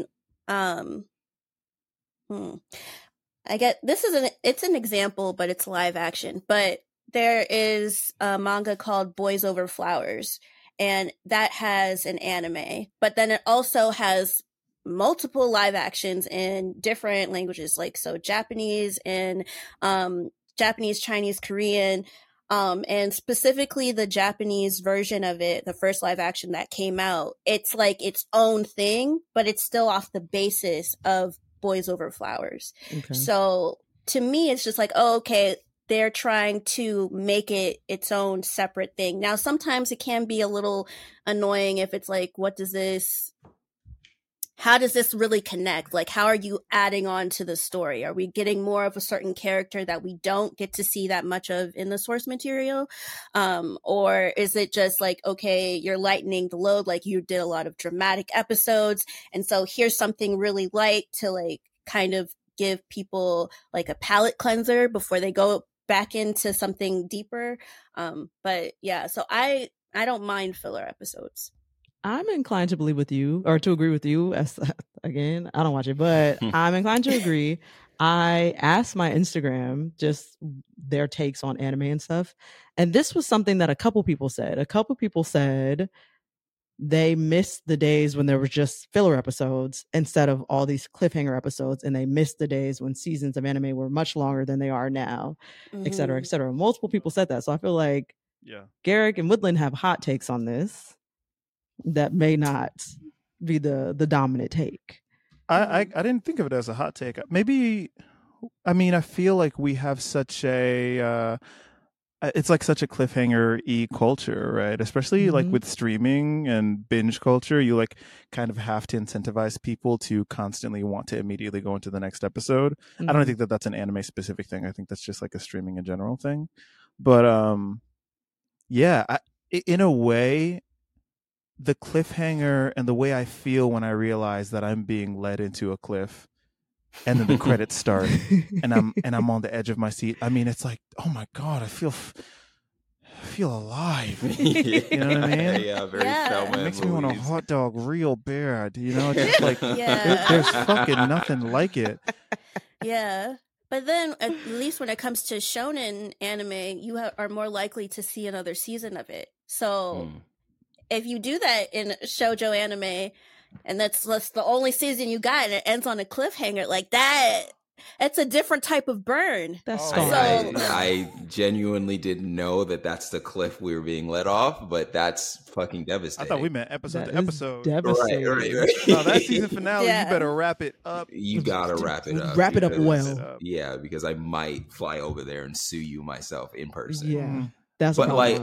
I get it's an example, but it's live action. But there is a manga called Boys Over Flowers, and that has an anime, but then it also has multiple live actions in different languages, like so Japanese and Japanese, Chinese, Korean, and specifically the Japanese version of it, the first live action that came out, it's like its own thing, but it's still off the basis of Boys Over Flowers. Okay. So to me, it's just like, oh, okay, they're trying to make it its own separate thing. Now, sometimes it can be a little annoying if it's like, how does this really connect? Like, how are you adding on to the story? Are we getting more of a certain character that we don't get to see that much of in the source material? Or is it just like, okay, you're lightening the load, like you did a lot of dramatic episodes, and so here's something really light to like kind of give people like a palate cleanser before they go back into something deeper. But yeah, so I don't mind filler episodes. I'm inclined to believe with you or to agree with you. As again, I don't watch it, but I'm inclined to agree. I asked my Instagram just their takes on anime and stuff, and this was something that a couple people said. A couple people said they missed the days when there were just filler episodes instead of all these cliffhanger episodes, and they missed the days when seasons of anime were much longer than they are now, et cetera, et cetera. Multiple people said that, so I feel like Garrick and Woodland have hot takes on this that may not be the dominant take. I didn't think of it as a hot take. Maybe, I mean, I feel like we have such a it's like such a cliffhanger-y culture, right? Especially like with streaming and binge culture, you like kind of have to incentivize people to constantly want to immediately go into the next episode. I don't think that that's an anime specific thing. I think that's just like a streaming in general thing. But yeah, in a way, the cliffhanger and the way I feel when I realize that I'm being led into a cliff and then the credits start and I'm on the edge of my seat. I mean, it's like, oh my God, I feel alive. You know what I mean? Yeah, very Thelma. It makes me want a hot dog real bad. You know, it's just like there's fucking nothing like it. Yeah. But then, at least when it comes to shonen anime, you are more likely to see another season of it. So if you do that in shoujo anime, and that's the only season you got, and it ends on a cliffhanger like that, it's a different type of burn. That's I genuinely didn't know that that's the cliff we were being let off, but that's fucking devastating. I thought we meant episode to episode. Devastating. Right. No, that season finale, you better wrap it up. You gotta wrap it up. Wrap it up well. Yeah, because I might fly over there and sue you myself in person. Yeah, that's but like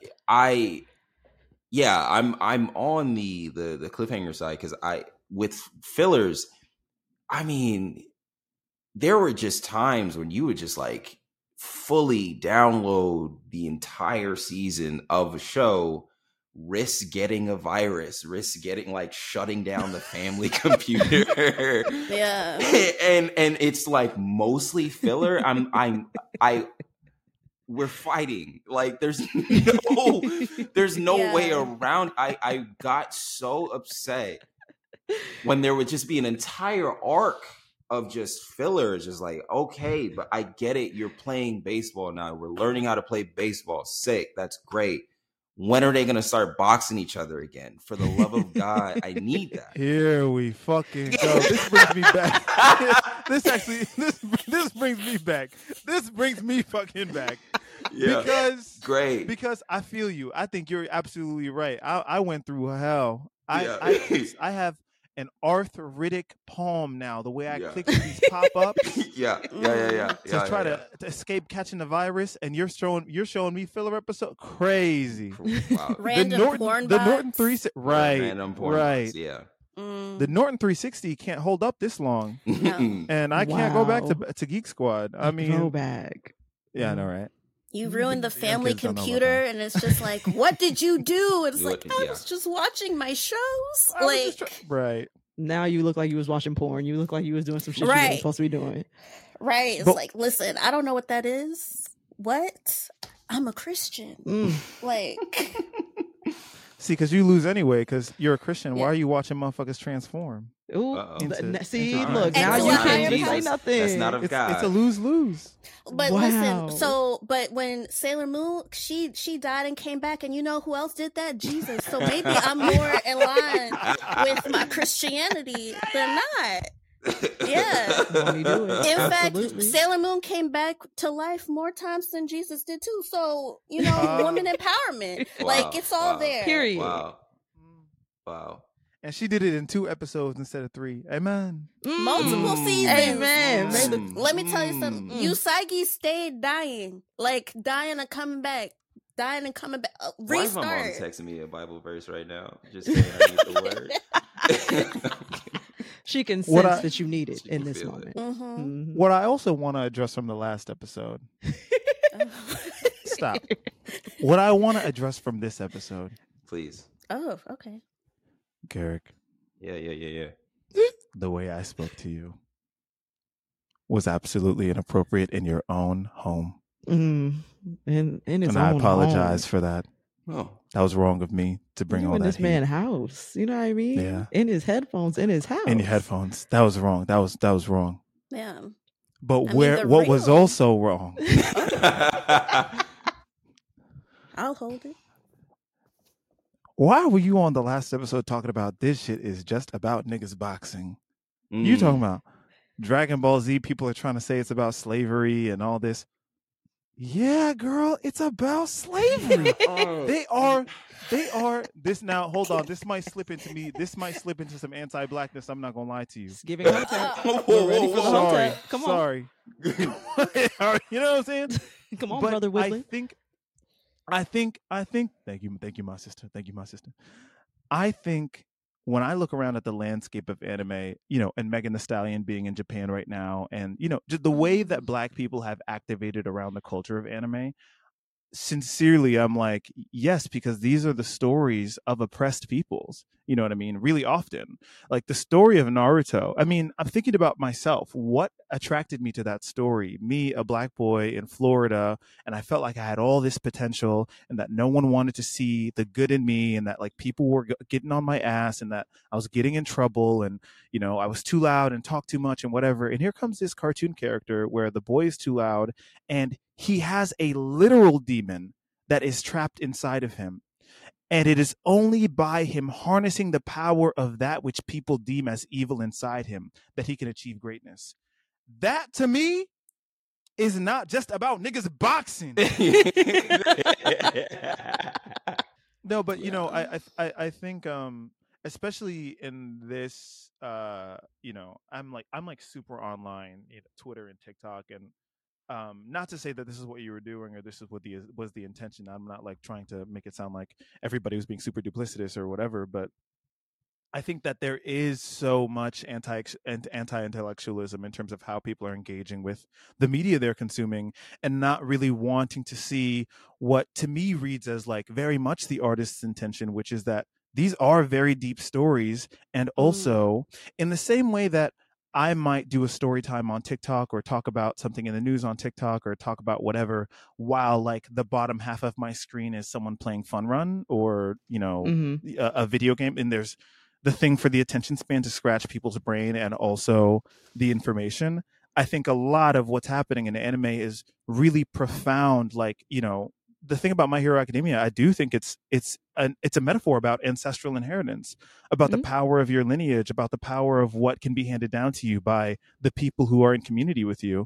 I'm on the cliffhanger side because with fillers, I mean, there were just times when you would just like fully download the entire season of a show, risk getting a virus, risk getting like shutting down the family computer. Yeah. And it's like mostly filler. We're fighting. Like there's no way around. I got so upset when there would just be an entire arc of just fillers, just like, okay, but I get it. You're playing baseball now. We're learning how to play baseball. Sick. That's great. When are they going to start boxing each other again? For the love of God, I need that. Here we fucking go. This brings me back. This brings me back. This brings me fucking back. Yeah. Because Because I feel you. I think you're absolutely right. I went through hell. I have an arthritic palm now. The way I click these pop-ups. To try to escape catching the virus, and you're showing me filler episode. Crazy. Wow. Random porn box. The Norton 360. Right. Random porn box, yeah. The Norton 360 can't hold up this long. No. And I can't go back to Geek Squad. I mean, go back. Yeah, I know, right? You ruined the family kids don't know about computer, that. and it's just like, what did you do? And it's like, I Yeah. was just watching my shows. I was just right. Now you look like you was watching porn. You look like you was doing some shit you Right. weren't supposed to be doing. Right. It's But- like, listen, I don't know what that is. What? I'm a Christian. Like, See, because you lose anyway, because you're a Christian. Yeah. Why are you watching motherfuckers transform? Ooh, Into- see, into- look, And now to you a can't higher even say power. nothing. That's not of God. It's a lose-lose. but Wow. listen, but when Sailor Moon, she died and came back, and you know who else did that? Jesus. So maybe I'm more in line with my Christianity than not. Yeah. Won't he do it? In Absolutely. fact, Sailor Moon came back to life more times than Jesus did too. So, you know, woman empowerment. Wow. Like, it's all Wow. there. Period. Wow. And she did it in 2 episodes instead of 3. Amen. Multiple seasons. Amen. Let me tell you something. Mm. Usagi stayed dying. Like, dying and coming back. Dying and coming back. Why is my mom Restart. texting me a Bible verse right now? Just saying I need the word. She can What sense I- that you need it She in can this feel moment. Mm-hmm. Mhm. What I also want to address from the last episode. Stop. What I want to address from this episode, Please. Oh, okay. Garrick, Yeah. the way I spoke to you was absolutely inappropriate in your own home. In his And own I apologize home. for that. Oh. That was wrong of me to bring You all in that this heat. man's house. You know what I mean? Yeah. In his headphones, in his house. in your headphones. That was wrong. That was wrong. Yeah. But I mean, what they're was real. also wrong I'll hold it. why were you on the last episode talking about this shit is just about niggas boxing? You Mm. talking about Dragon Ball Z, people are trying to say it's about slavery and all this. Yeah, girl, it's about slavery. They are this now, hold on. This might slip into some anti-blackness. I'm not gonna lie to you. Just giving contact. Whoa, We're ready for the whoa, whoa. contact. Come on. Sorry. You know what I'm saying? Come on, But Brother Woodley. I think thank you, my sister. Thank you, my sister. I think when I look around at the landscape of anime, you know, and Megan Thee Stallion being in Japan right now, and you know, just the way that Black people have activated around the culture of anime, sincerely, I'm like, yes, because these are the stories of oppressed peoples. You know what I mean? Really often. Like the story of Naruto. I mean, I'm thinking about myself. What attracted me to that story? Me, a Black boy in Florida, and I felt like I had all this potential and that no one wanted to see the good in me, and that like people were getting on my ass, and that I was getting in trouble, and you know, I was too loud and talked too much and whatever. And here comes this cartoon character where the boy is too loud and he has a literal demon that is trapped inside of him. And it is only by him harnessing the power of that which people deem as evil inside him that he can achieve greatness. That, to me, is not just about niggas boxing. No, but you know, I think especially in this you know, I'm like super online, you know, Twitter and TikTok, and not to say that this is what you were doing or this is what was the intention. I'm not like trying to make it sound like everybody was being super duplicitous or whatever, but I think that there is so much anti-intellectualism in terms of how people are engaging with the media they're consuming and not really wanting to see what to me reads as like very much the artist's intention, which is that these are very deep stories. And also in the same way that I might do a story time on TikTok or talk about something in the news on TikTok or talk about whatever, while like the bottom half of my screen is someone playing Fun Run or, you know, a video game. And there's the thing for the attention span to scratch people's brain and also the information. I think a lot of what's happening in anime is really profound, like, you know, the thing about My Hero Academia, I do think it's a metaphor about ancestral inheritance, about the power of your lineage, about the power of what can be handed down to you by the people who are in community with you.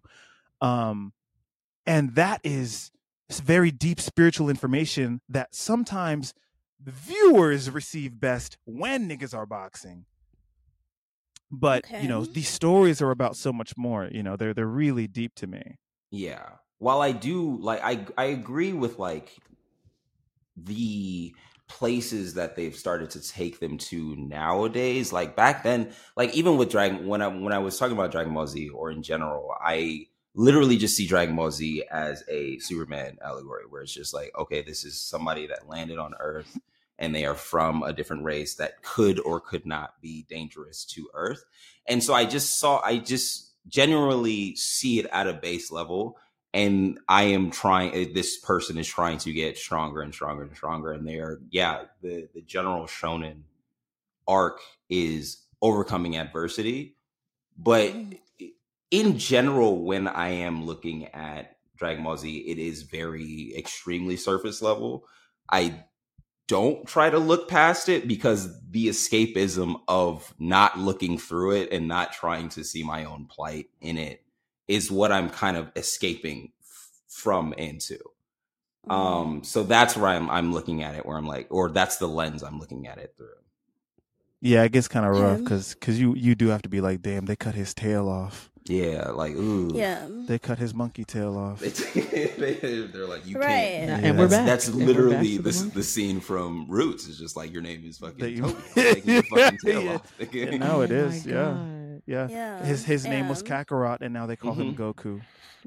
And that is very deep spiritual information that sometimes the viewers receive best when niggas are boxing. But, you know, these stories are about so much more. You know, they're really deep to me. Yeah. While I do, like, I agree with, like, the places that they've started to take them to nowadays. Like, back then, like, even with when I was talking about Dragon Ball Z, or in general, I literally just see Dragon Ball Z as a Superman allegory, where it's just like, okay, this is somebody that landed on Earth and they are from a different race that could or could not be dangerous to Earth. And so I just genuinely see it at a base level. And this person is trying to get stronger and stronger and stronger. And the general shonen arc is overcoming adversity. But in general, when I am looking at Dragon Ball Z, it is very extremely surface level. I don't try to look past it, because the escapism of not looking through it and not trying to see my own plight in it is what I'm kind of escaping from into. So that's where I'm looking at it, where I'm like, or that's the lens I'm looking at it through. Yeah, it gets kind of rough because you do have to be like, damn, they cut his tail off. Yeah, like, ooh. Yeah. They cut his monkey tail off. They're like, you right. can't. Yeah, and we're back. That's literally the scene from Roots. It's just like, your name is fucking Toby. Taking your fucking tail off. Yeah, no, it is. Yeah. Yeah. His name was Kakarot, and now they call him Goku.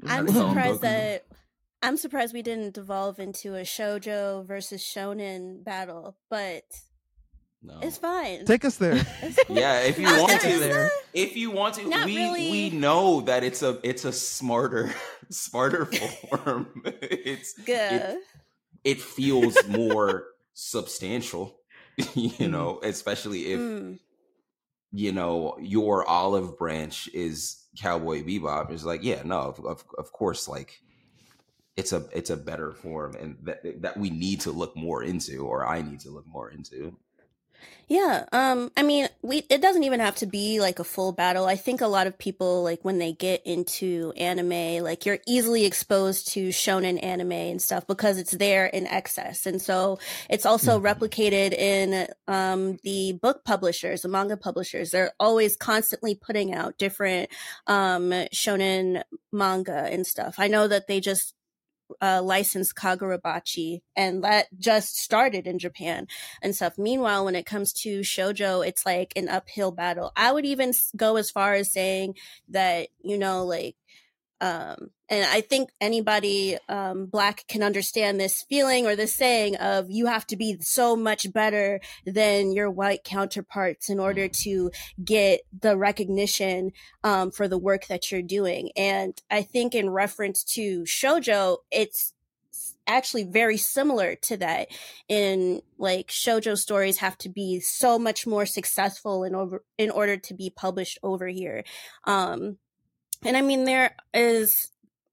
I'm surprised we didn't devolve into a shoujo versus shonen battle, but no. It's fine. Take us there. Yeah, if you want to, we know that it's a smarter form. It's good. It feels more substantial, you know, especially if you know your olive branch is Cowboy Bebop. It's like, yeah, no, of course, like it's a better form, and that we need to look more into, or I need to look more into. Yeah, I mean, it doesn't even have to be like a full battle. I think a lot of people, like, when they get into anime, like, you're easily exposed to shonen anime and stuff because it's there in excess. And so it's also replicated in the book publishers, the manga publishers. They're always constantly putting out different shonen manga and stuff. I know that they just licensed Kagurabachi, and that just started in Japan and stuff. Meanwhile, when it comes to shoujo, it's like an uphill battle. I would even go as far as saying that, you know, like, and I think anybody Black can understand this feeling or this saying of, you have to be so much better than your white counterparts in order to get the recognition for the work that you're doing. And I think in reference to shoujo, it's actually very similar to that. In like, shoujo stories have to be so much more successful in order to be published over here. And I mean, there is,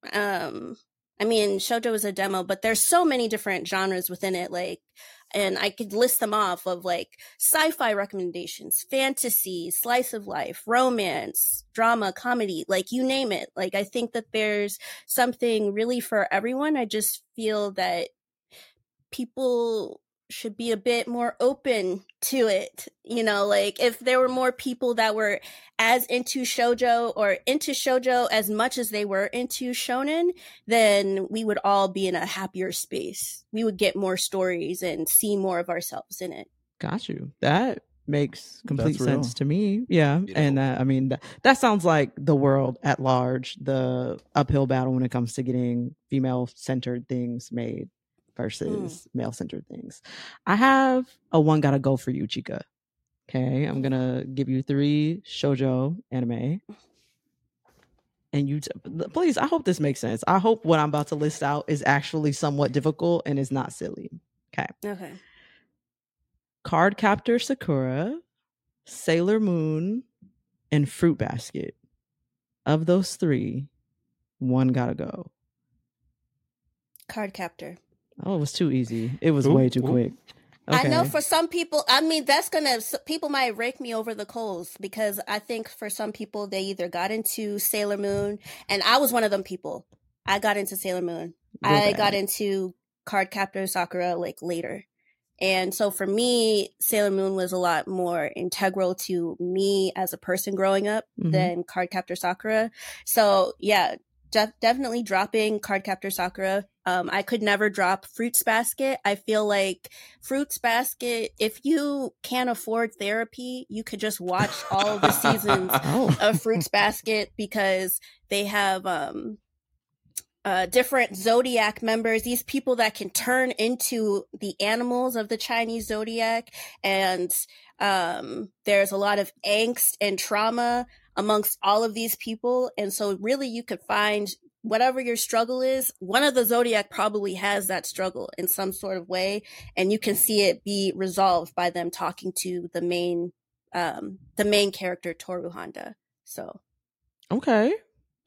shoujo is a demo, but there's so many different genres within it, like, and I could list them off of like sci-fi recommendations, fantasy, slice of life, romance, drama, comedy, like, you name it. Like, I think that there's something really for everyone. I just feel that people should be a bit more open to it. You know, like, if there were more people that were as into shoujo, or into shoujo as much as they were into shonen, then we would all be in a happier space. We would get more stories and see more of ourselves in it. Got you. That makes complete sense to me. Yeah. And that sounds like the world at large, the uphill battle when it comes to getting female-centered things made versus male-centered things. I have a one gotta go for you, Chica. Okay, I'm gonna give you 3 shoujo anime, and you please, I hope this makes sense. I hope what I'm about to list out is actually somewhat difficult and is not silly. Okay. Cardcaptor Sakura, Sailor Moon, and Fruit Basket. Of those 3, one gotta go. Cardcaptor. Oh, it was too easy. It was way too quick. Okay. I know for some people, people might rake me over the coals because I think for some people, they either got into Sailor Moon, and I was one of them people. I got into Sailor Moon. I got into Cardcaptor Sakura like later. And so for me, Sailor Moon was a lot more integral to me as a person growing up than Cardcaptor Sakura. So yeah, definitely dropping Cardcaptor Sakura. I could never drop Fruits Basket. I feel like Fruits Basket, if you can't afford therapy, you could just watch all of the seasons of Fruits Basket because they have different zodiac members, these people that can turn into the animals of the Chinese zodiac. And there's a lot of angst and trauma amongst all of these people. And so really you could find whatever your struggle is, one of the zodiac probably has that struggle in some sort of way. And you can see it be resolved by them talking to the main character, Toru Honda. So. Okay.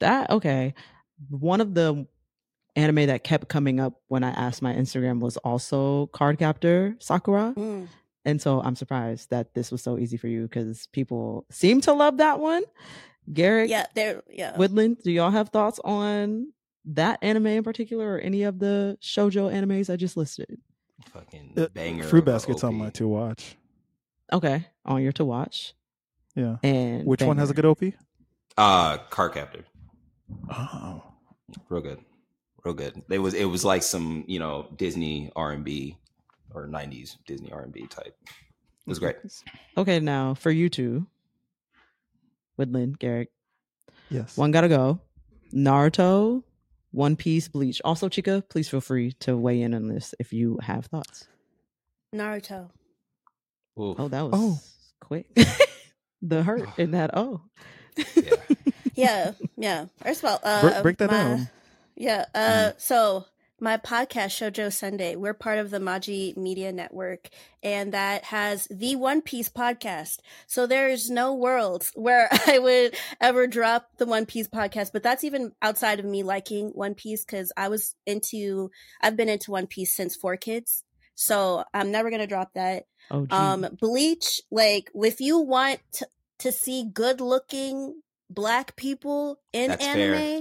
One of the anime that kept coming up when I asked my Instagram was also Cardcaptor Sakura. And so I'm surprised that this was so easy for you because people seem to love that one. Garrick, Woodland, do y'all have thoughts on that anime in particular or any of the shoujo animes I just listed? Fucking banger. Fruit Basket's on my to watch. Okay, on your to watch. Yeah. And which one has a good OP? Cardcaptor. Oh, real good. It was like some Disney R&B or 90s Disney R&B type. It was great. Okay, now for you two, Woodland, Garrick. Yes. One gotta go. Naruto, One Piece, Bleach. Also, Chica, please feel free to weigh in on this if you have thoughts. Naruto. Ooh. Oh, that was quick. The hurt in that. Yeah. First of all, break that down. Yeah. So my podcast, Shoujo Sunday, we're part of the Maji Media Network, and that has the One Piece podcast. So there's no world where I would ever drop the One Piece podcast, but that's even outside of me liking One Piece because I've been into One Piece since 4Kids. So I'm never going to drop that. Bleach, like if you want to see good looking Black people in anime,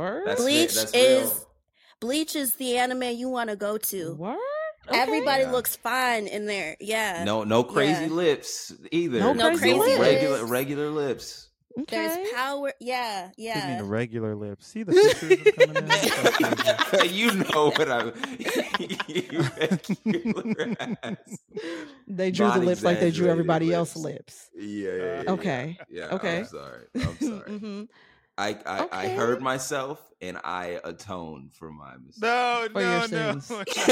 Bleach is the anime you want to go to. Word? Okay. Everybody looks fine in there. Yeah. No crazy lips either. No crazy lips. Regular lips. Okay. There's power. Yeah. You mean regular lips? See the pictures coming in. You know what I mean. They drew the lips like they drew everybody else's lips. Yeah. Okay. Yeah. Okay. I'm sorry. I heard myself and I atoned for my mistake. Your sins.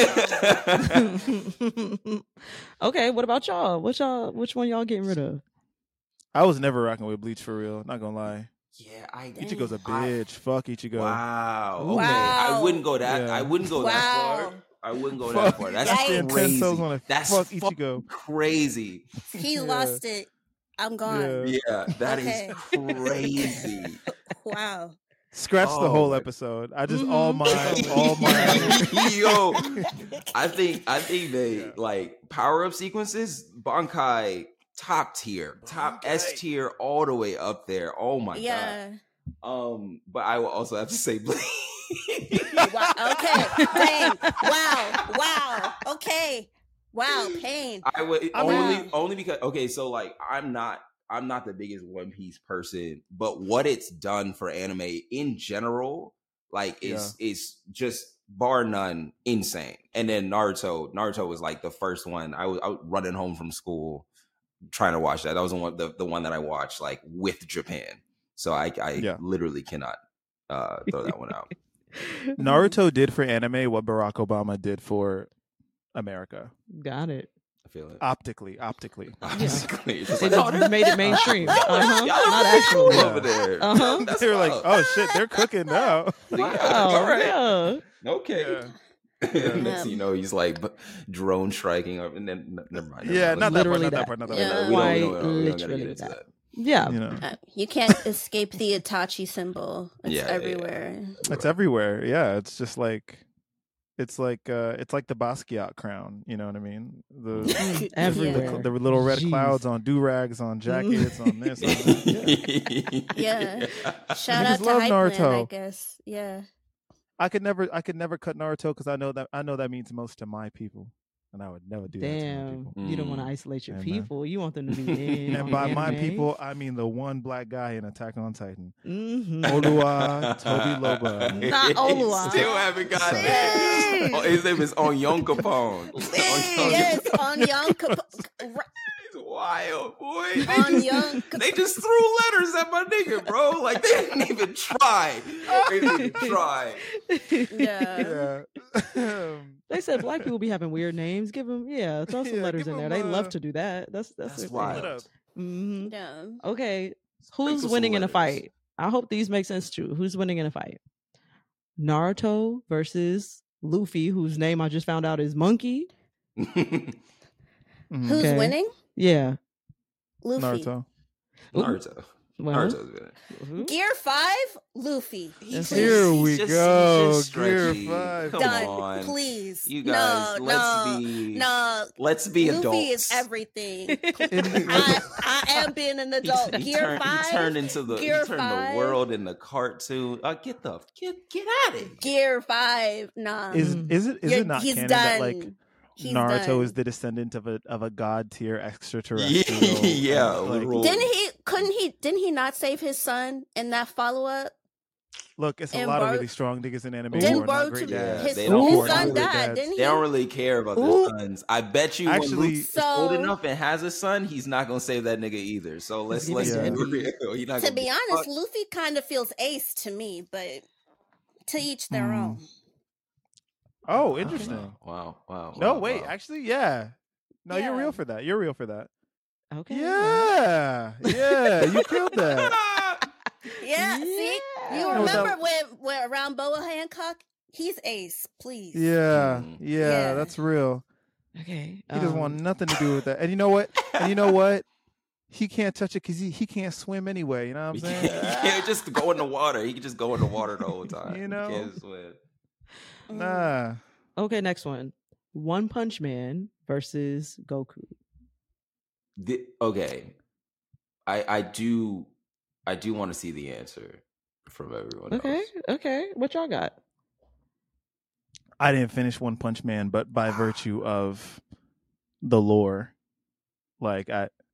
Okay, what about y'all? Which one y'all getting rid of? I was never rocking with Bleach for real. Not gonna lie. Yeah, Ichigo's a bitch. Fuck Ichigo. Wow. Okay. Wow. I wouldn't go that. Yeah. I wouldn't go that far. I wouldn't go that far. That's crazy. That's fuck Ichigo. Crazy. He lost it. I'm gone. Yeah, that is crazy. Wow. Scratch the whole episode. I just all mine. Yo, I think they like power up sequences. Bankai top tier, S tier, all the way up there. Oh my god. But I will also have to say Bleach. Wow. Okay. Dang. Wow. Okay. Wow. Pain. I would only because so like I'm not the biggest One Piece person, but what it's done for anime in general, like is just bar none insane. And then Naruto was like the first one. I was running home from school trying to watch that. That was the one that I watched like with Japan. So I literally cannot throw that one out. Naruto did for anime what Barack Obama did for America. Got it. I feel it. Optically. It made it mainstream. Not actually over there. They were like, oh shit, they're cooking now. Wow. All right. Yeah. Okay. Yeah. Next thing you know, he's like drone striking up, and then never mind. Yeah, not literally that part. We don't gotta get into that. Yeah. You can't escape the Itachi symbol. It's everywhere. It's everywhere. Yeah, it's just like It's like the Basquiat crown. You know what I mean? The Everywhere. the little red Jeez. clouds on do-rags, on jackets, on this. On that. Yeah. Shout Niggas out to love Hype Man, I Naruto. guess. Yeah. I could never cut Naruto because I know that means most to my people, and I would never do that to my Damn, people. you don't want to isolate your Yeah, man. people. You want them to be in. And on by the my anime. people, I mean the one black guy in Attack on Titan. Mhm. Olua Toby Loba. Not Olua. Still haven't got Sorry. it. Oh, his name is Onyon Capone. Yes, on Young He's wild, boy. On Young They just threw letters at my nigga, bro. Like they didn't even try. They didn't even try. Yeah. Yeah. They said black people be having weird names. Give them, throw some Yeah, letters give in there. 'em, They love to do that. That's That's their wild. thing. What up? Mhm. Yeah. Okay, Sprinkle who's some winning in a letters. fight? I hope these make sense too. Who's winning in a fight? Naruto versus Luffy, whose name I just found out is Monkey. Mhm. Who's Okay. winning? Yeah. Luffy. Naruto. Naruto. Well, Naruto's good. who? Gear 5, Luffy. Yes, Here we He's just go. Gear stretchy. 5. Come Done. on. Please. You guys, let's be Luffy adults. is everything. In- I am being an adult. Gear 5. He turned into the Gear he turned 5. the world into cartoon. Get out of it. Gear 5. Nah. Is it not He's canon done. that like He's Naruto done. is the descendant of a god tier extraterrestrial? Yeah, like, literal. Didn't he not save his son in that follow up? look, it's a And lot of Bro- really strong niggas in anime Didn't who are not Bro great to dads. his, They don't his work son with died, dads. didn't he? They don't really care about Ooh. their sons. I bet you Actually- when Luke is old So- enough and has a son, he's not gonna save that nigga either. So let's He's be gonna get real. He's not To gonna be honest, fucked. Luffy kind of feels ace to me, but to each their Hmm. own. Oh, interesting. Wow. No, wow, wait, wow. actually, yeah. No, you're Yeah. real for that. You're real for that. Okay. Yeah, you killed that. Yeah, see? You Yeah. remember when around Boa Hancock? He's ace, please. Yeah, Mm. yeah, that's real. Okay. He doesn't want nothing to do with that. And you know what? He can't touch it because he can't swim anyway. You know what I'm He saying? can't just go in the water. He can just go in the water the whole time. You know? He can't swim. Nah. Okay, next one. One Punch Man versus Goku. Okay, I do want to see the answer from everyone Okay. else. Okay. What y'all got? I didn't finish One Punch Man, but by virtue of the lore, like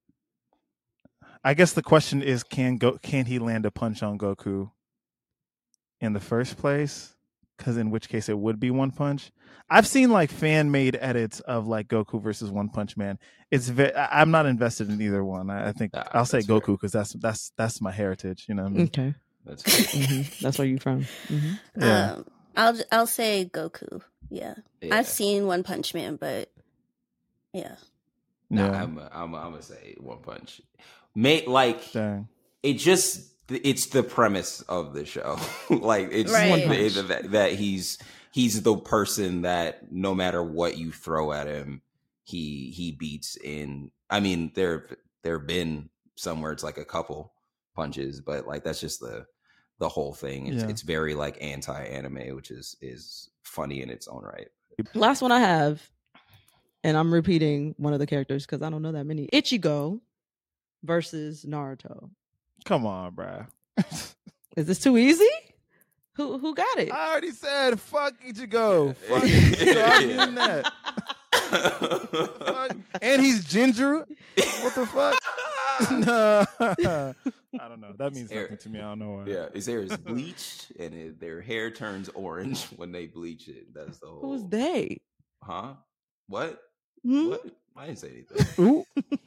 I guess the question is, can he land a punch on Goku in the first place? Because in which case it would be One Punch. I've seen like fan made edits of like Goku versus One Punch Man. I'm not invested in either one. I think I'll say that's fair. Goku because that's my heritage. You know what I mean? Okay. That's That's where you from. Yeah. I'll say Goku. Yeah. yeah. I've seen One Punch Man, but yeah. Nah, Yeah. I'm gonna say One Punch. Like Dang. it's the premise of the show. Like it's Right. that he's the person that no matter what you throw at him, he beats in. I mean, there have been some where it's like a couple punches, but like that's just the whole thing. It's very like anti-anime, which is funny in its own right. Last one I have, and I'm repeating one of the characters because I don't know that many. Ichigo versus Naruto. Come on, bruh. Is this too easy? Who got it? I already said fuck Ichigo. Fuck Ichigo. I mean that. Fuck. And he's ginger. What the fuck? No. I don't know. That means nothing to me. I don't know why. Yeah, his hair is bleached, and their hair turns orange when they bleach it. That's the whole. Who's they? Huh? What? Hmm? What? I didn't say anything. Ooh.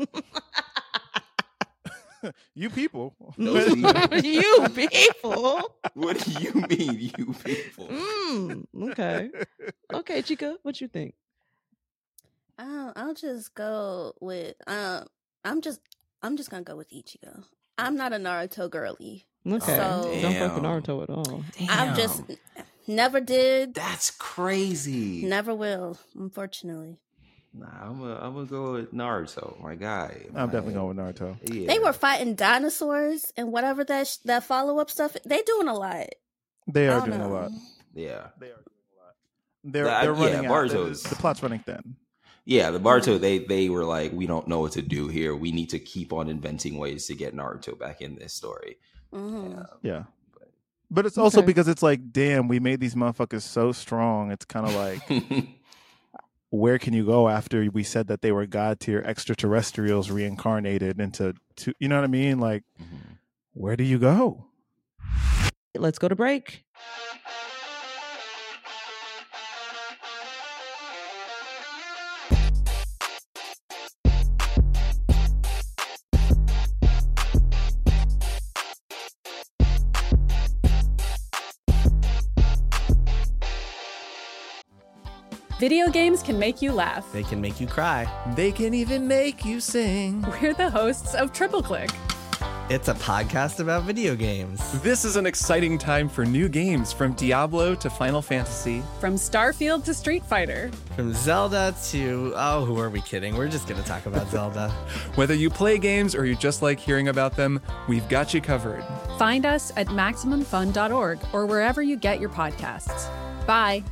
You people. Those are you. You people. What do you mean, you people? Okay. Okay, Chica, what you think? I'll just go with I'm just gonna go with Ichigo. I'm not a Naruto girly. Okay. So- Don't fuck with Damn. Naruto at all. I'm just never did, That's crazy. never will, unfortunately. Nah, I'm gonna go with Naruto, my guy. I'm definitely going with Naruto. Yeah. They were fighting dinosaurs and whatever that follow up stuff. They doing a lot. They I are don't doing a know. lot. Yeah. They are doing a lot. they're running out. Boruto's The plot's running thin. Yeah, the Boruto, they were like, we don't know what to do here. We need to keep on inventing ways to get Naruto back in this story. Yeah. But it's also because it's like, damn, we made these motherfuckers so strong. It's kind of like, where can you go after we said that they were god tier extraterrestrials reincarnated into, you know what I mean? Like, where do you go? Let's go to break. Video games can make you laugh. They can make you cry. They can even make you sing. We're the hosts of Triple Click. It's a podcast about video games. This is an exciting time for new games, from Diablo to Final Fantasy. From Starfield to Street Fighter. From Zelda to, oh, who are we kidding? We're just going to talk about Zelda. Whether you play games or you just like hearing about them, we've got you covered. Find us at MaximumFun.org or wherever you get your podcasts. Bye.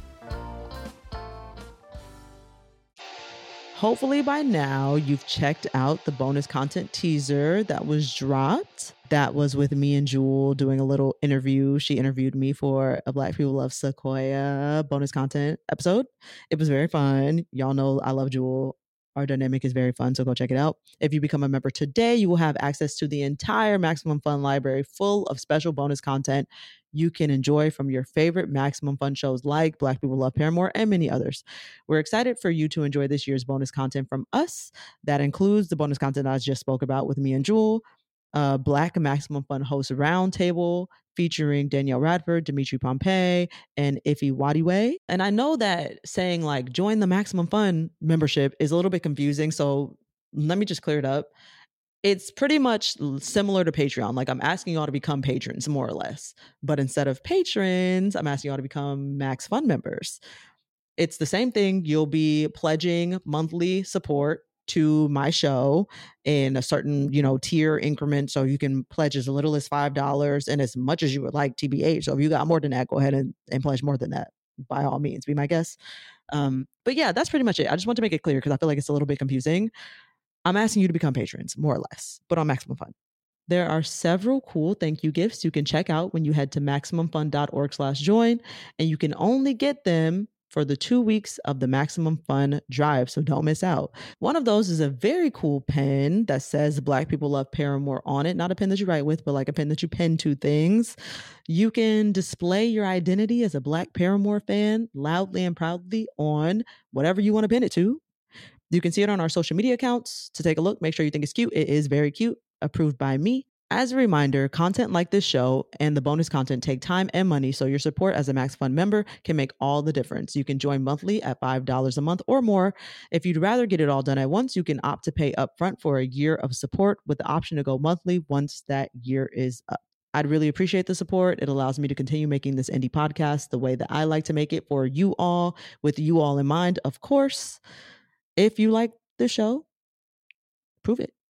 Hopefully by now you've checked out the bonus content teaser that was dropped. That was with me and Jewel doing a little interview. She interviewed me for a Black People Love Sequoia bonus content episode. It was very fun. Y'all know I love Jewel. Our dynamic is very fun, so go check it out. If you become a member today, you will have access to the entire Maximum Fun library full of special bonus content you can enjoy from your favorite Maximum Fun shows like Black People Love Paramore and many others. We're excited for you to enjoy this year's bonus content from us. That includes the bonus content I just spoke about with me and Jewel, Black Maximum Fun Host Roundtable featuring Danielle Radford, Dimitri Pompey, and Ife Wadiwe. And I know that saying like join the Maximum Fun membership is a little bit confusing, so let me just clear it up. It's pretty much similar to Patreon. Like I'm asking y'all to become patrons, more or less. But instead of patrons, I'm asking y'all to become Max Fun members. It's the same thing. You'll be pledging monthly support to my show in a certain, tier increment. So you can pledge as little as $5 and as much as you would like, TBH. So if you got more than that, go ahead and pledge more than that. By all means, be my guest. But yeah, that's pretty much it. I just want to make it clear because I feel like it's a little bit confusing. I'm asking you to become patrons, more or less, but on Maximum Fun. There are several cool thank you gifts you can check out when you head to MaximumFun.org/join, and you can only get them for the 2 weeks of the Maximum Fun Drive, so don't miss out. One of those is a very cool pen that says Black People Love Paramore on it. Not a pen that you write with, but like a pen that you pen to things. You can display your identity as a Black Paramore fan loudly and proudly on whatever you want to pin it to. You can see it on our social media accounts. To take a look, make sure you think it's cute. It is very cute, approved by me. As a reminder, content like this show and the bonus content take time and money, so your support as a Max Fun member can make all the difference. You can join monthly at $5 a month or more. If you'd rather get it all done at once, you can opt to pay upfront for a year of support with the option to go monthly once that year is up. I'd really appreciate the support. It allows me to continue making this indie podcast the way that I like to make it for you all, with you all in mind, of course. If you like the show, prove it.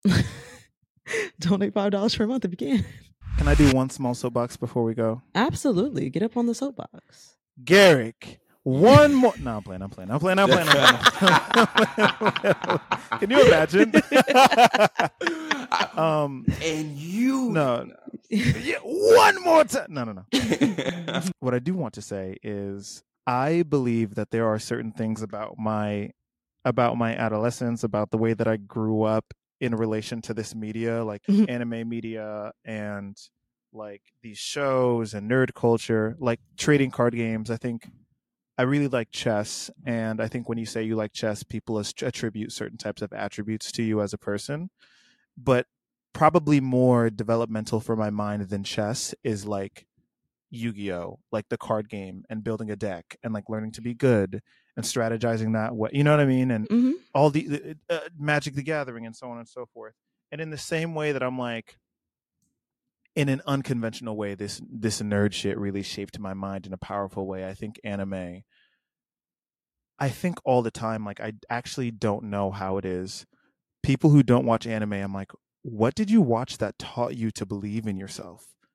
Donate $5 per month if you can. Can I do one small soapbox before we go? Absolutely. Get up on the soapbox. Garrick, one more. No, I'm playing. Can you imagine? And you. No. Yeah, one more time. No. What I do want to say is I believe that there are certain things about my adolescence, about the way that I grew up in relation to this media, like anime media and like these shows and nerd culture, like trading card games. I think I really like chess. And I think when you say you like chess, people attribute certain types of attributes to you as a person. But probably more developmental for my mind than chess is like Yu-Gi-Oh, like the card game and building a deck and like learning to be good and strategizing that way, you know what I mean? And all the Magic the Gathering and so on and so forth. And in the same way that I'm like, in an unconventional way, this nerd shit really shaped my mind in a powerful way. I think anime, I think all the time, like I actually don't know how it is. People who don't watch anime, I'm like, what did you watch that taught you to believe in yourself?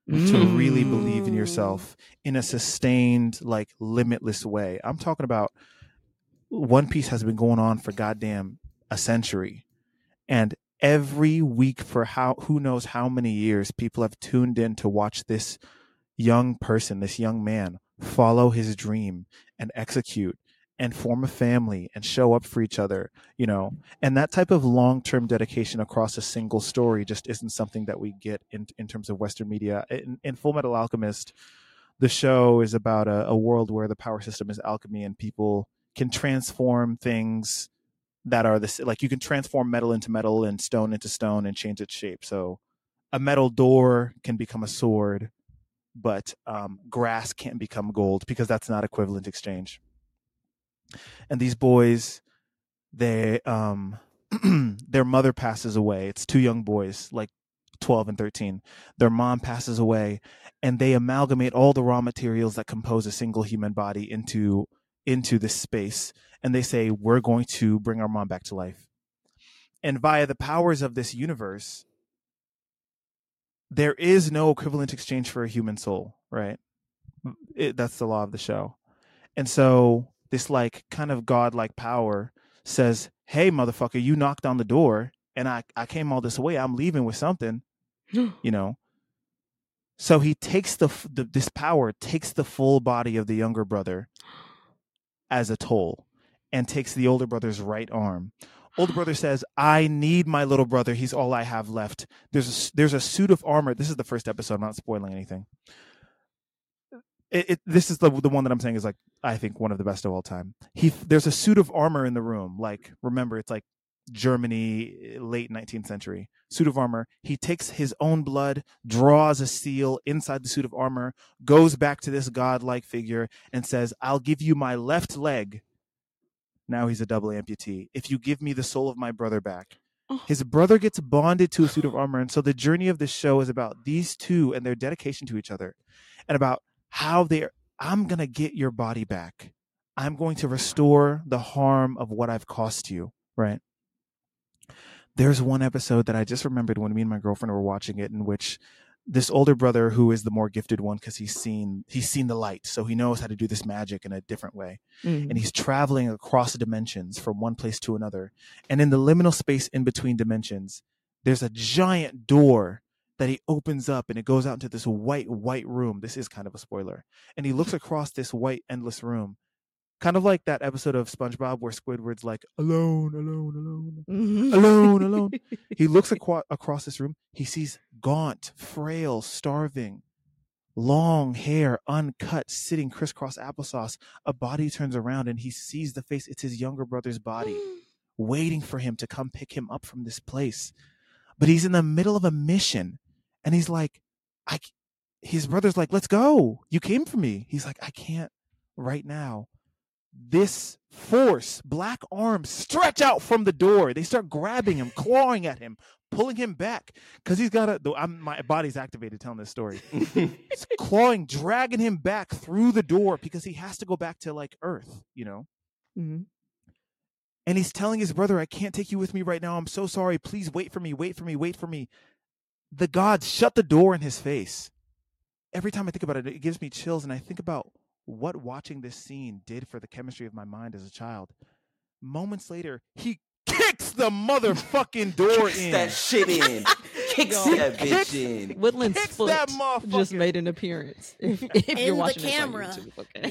to really believe in yourself in a sustained, like, limitless way. I'm talking about One Piece has been going on for goddamn a century. And every week for who knows how many years, people have tuned in to watch this young person, this young man, follow his dream and execute and form a family and show up for each other, you know. And that type of long-term dedication across a single story just isn't something that we get in terms of Western media. In Full Metal Alchemist, the show is about a world where the power system is alchemy, and people can transform things that are this, like, you can transform metal into metal and stone into stone and change its shape. So a metal door can become a sword, but grass can't become gold because that's not equivalent exchange. And these boys, they their mother passes away. It's two young boys, like 12 and 13. Their mom passes away, and they amalgamate all the raw materials that compose a single human body into this space. And they say, we're going to bring our mom back to life. And via the powers of this universe, there is no equivalent exchange for a human soul, right? That's the law of the show. And so this, like, kind of godlike power says, hey, motherfucker, you knocked on the door and I came all this way. I'm leaving with something, you know? So he takes this power takes the full body of the younger brother as a toll and takes the older brother's right arm. Older brother says, I need my little brother. He's all I have left. There's a suit of armor. This is the first episode. I'm not spoiling anything. This is the one that I'm saying is, like, I think one of the best of all time. There's a suit of armor in the room. Like, remember, it's like Germany, late 19th century. Suit of armor. He takes his own blood, draws a seal inside the suit of armor, goes back to this godlike figure and says, I'll give you my left leg. Now he's a double amputee. If you give me the soul of my brother back. His brother gets bonded to a suit of armor. And so the journey of this show is about these two and their dedication to each other, and about how I'm going to get your body back. I'm going to restore the harm of what I've cost you, right? There's one episode that I just remembered when me and my girlfriend were watching it, in which this older brother, who is the more gifted one because he's seen the light, so he knows how to do this magic in a different way. And he's traveling across the dimensions from one place to another. And in the liminal space in between dimensions, there's a giant door that he opens up, and it goes out into this white room. This is kind of a spoiler. And he looks across this white, endless room, kind of like that episode of SpongeBob where Squidward's like, alone, alone, alone, alone, alone. He looks across this room. He sees gaunt, frail, starving, long hair, uncut, sitting crisscross applesauce. A body turns around, and he sees the face. It's his younger brother's body, waiting for him to come pick him up from this place. But he's in the middle of a mission. And he's like, his brother's like, let's go. You came for me. He's like, I can't right now. This force, black arms stretch out from the door. They start grabbing him, clawing at him, pulling him back. Because he's got my body's activated telling this story. It's clawing, dragging him back through the door because he has to go back to, like, Earth, you know? Mm-hmm. And he's telling his brother, I can't take you with me right now. I'm so sorry. Please wait for me. Wait for me. Wait for me. The gods shut the door in his face. Every time I think about it, it gives me chills. And I think about what watching this scene did for the chemistry of my mind as a child. Moments later, he kicks the motherfucking door in. That shit in. Kicks that bitch in. Woodland's foot just made an appearance. If you're watching the camera. This on YouTube, okay?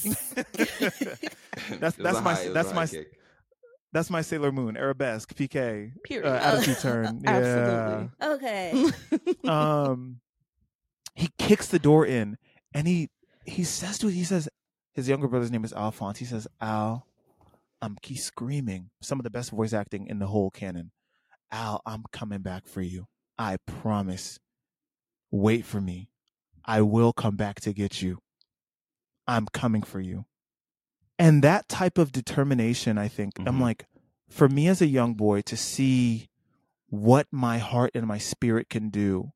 Yes. That's my Sailor Moon, Arabesque, PK, Period. attitude turn. Absolutely. Yeah. Okay. He kicks the door in, and he says his younger brother's name is Alphonse. He says, Al, he's screaming. Some of the best voice acting in the whole canon. Al, I'm coming back for you. I promise. Wait for me. I will come back to get you. I'm coming for you. And that type of determination, I think, I'm like, for me as a young boy to see what my heart and my spirit can do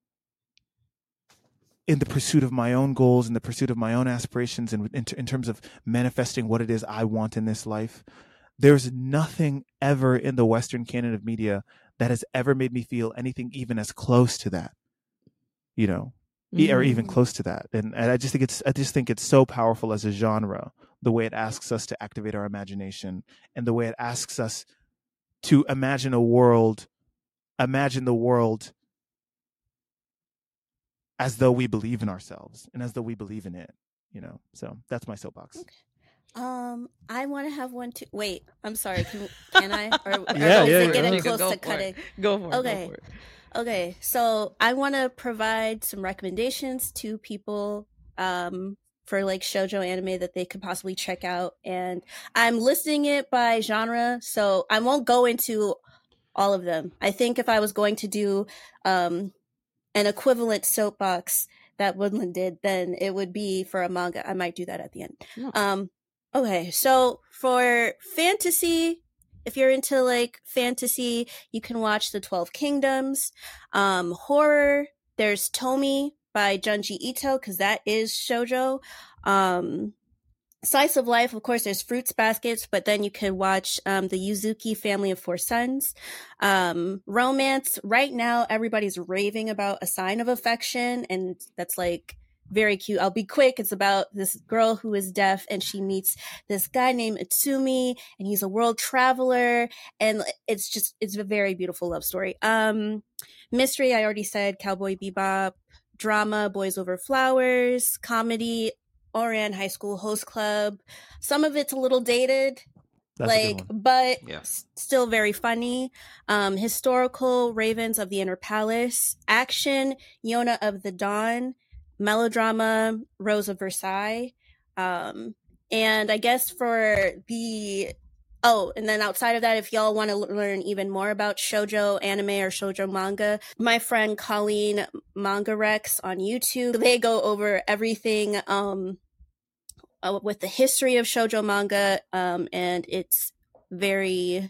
in the pursuit of my own goals, in the pursuit of my own aspirations, and in terms of manifesting what it is I want in this life, there's nothing ever in the Western canon of media that has ever made me feel anything even as close to that, you know? or even close to that. And I just think it's so powerful as a genre, the way it asks us to activate our imagination and the way it asks us to imagine the world as though we believe in ourselves and as though we believe in it, So that's my soapbox. Okay. I want to have one too. Wait, I'm sorry. Can I? Or yeah. Getting close to cutting. Go for it. Okay. Go for it. Okay. So I want to provide some recommendations to people, for like shoujo anime that they could possibly check out, and I'm listing it by genre, so I won't go into all of them. I think if I was going to do an equivalent soapbox that Woodland did, then it would be for a manga. I might do that at the end. No. Okay, so for fantasy, if you're into like fantasy, you can watch The 12 Kingdoms. Horror, there's Tomi by Junji Ito, because that is shoujo. Slice of life, of course, there's Fruits Baskets, but then you could watch the Yuzuki Family of Four Sons. Romance, right now everybody's raving about A Sign of Affection, and that's like very cute. I'll be quick. It's about this girl who is deaf, and she meets this guy named Itsumi, and he's a world traveler, and it's a very beautiful love story. Mystery, I already said, Cowboy Bebop. Drama, Boys Over Flowers. Comedy, Ouran High School Host Club. Some of it's a little dated, but still very funny. Historical, Ravens of the Inner Palace. Action, Yona of the Dawn. Melodrama, Rose of Versailles. And I guess and then outside of that, if y'all want to learn even more about shoujo anime or shoujo manga, my friend Colleen Manga Rex on YouTube, they go over everything with the history of shoujo manga, and it's very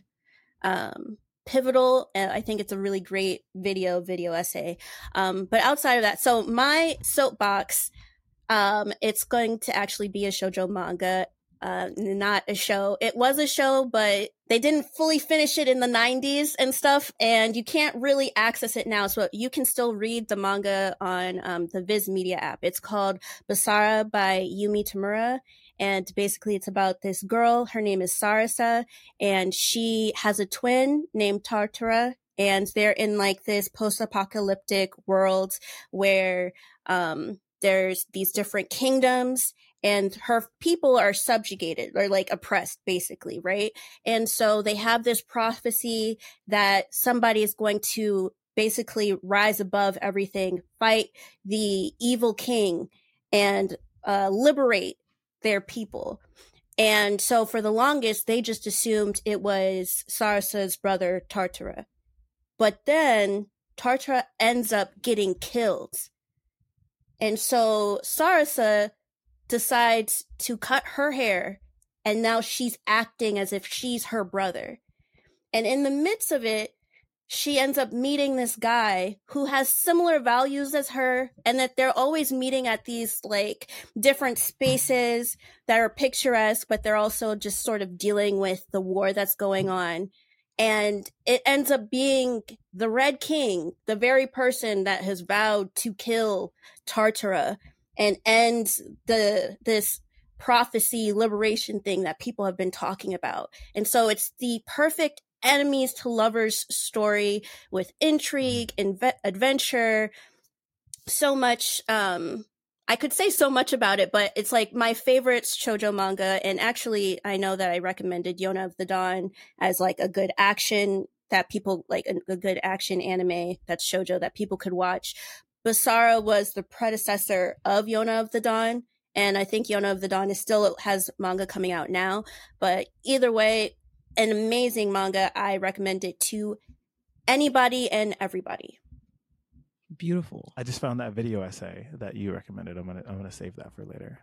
pivotal, and I think it's a really great video essay. But outside of that, so my soapbox, it's going to actually be a shoujo manga. Not a show. It was a show, but they didn't fully finish it in the 90s and stuff, and you can't really access it now, so you can still read the manga on the Viz Media app. It's called Basara by Yumi Tamura, and basically it's about this girl. Her name is Sarasa, and she has a twin named Tartara, and they're in like this post-apocalyptic world where there's these different kingdoms, and her people are subjugated or like oppressed, basically, right? And so they have this prophecy that somebody is going to basically rise above everything, fight the evil king, and liberate their people. And so for the longest, they just assumed it was Sarasa's brother, Tartara. But then Tartara ends up getting killed. And so Sarasa decides to cut her hair, and now she's acting as if she's her brother. And in the midst of it, she ends up meeting this guy who has similar values as her, and that they're always meeting at these like different spaces that are picturesque, but they're also just sort of dealing with the war that's going on. And it ends up being the Red King, the very person that has vowed to kill Tartara and end this prophecy liberation thing that people have been talking about. And so it's the perfect enemies to lovers story with intrigue and adventure. So much, I could say so much about it, but it's like my favorite shoujo manga. And actually, I know that I recommended Yona of the Dawn as like a good action that people like, a good action anime that's shoujo that people could watch. Basara was the predecessor of Yona of the Dawn, and I think Yona of the Dawn still has manga coming out now. But either way, an amazing manga. I recommend it to anybody and everybody. Beautiful. I just found that video essay that you recommended. I'm gonna save that for later.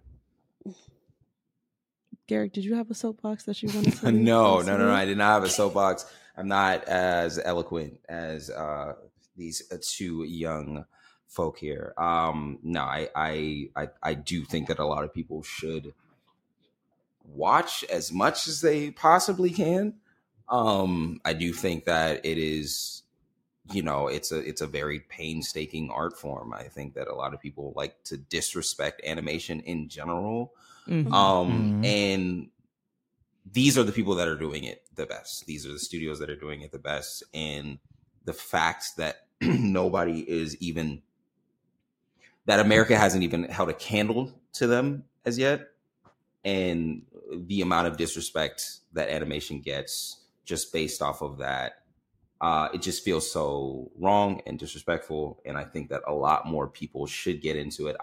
Garrick, did you have a soapbox that you wanted to? No. I did not have a soapbox. I'm not as eloquent as these two young folk here. No, I do think that a lot of people should watch as much as they possibly can. I do think that it is it's a very painstaking art form. I think that a lot of people like to disrespect animation in general. And these are the people that are doing it the best. These are the studios that are doing it the best. And the fact that nobody is even, that America hasn't even held a candle to them as yet, and the amount of disrespect that animation gets just based off of that, it just feels so wrong and disrespectful. And I think that a lot more people should get into it.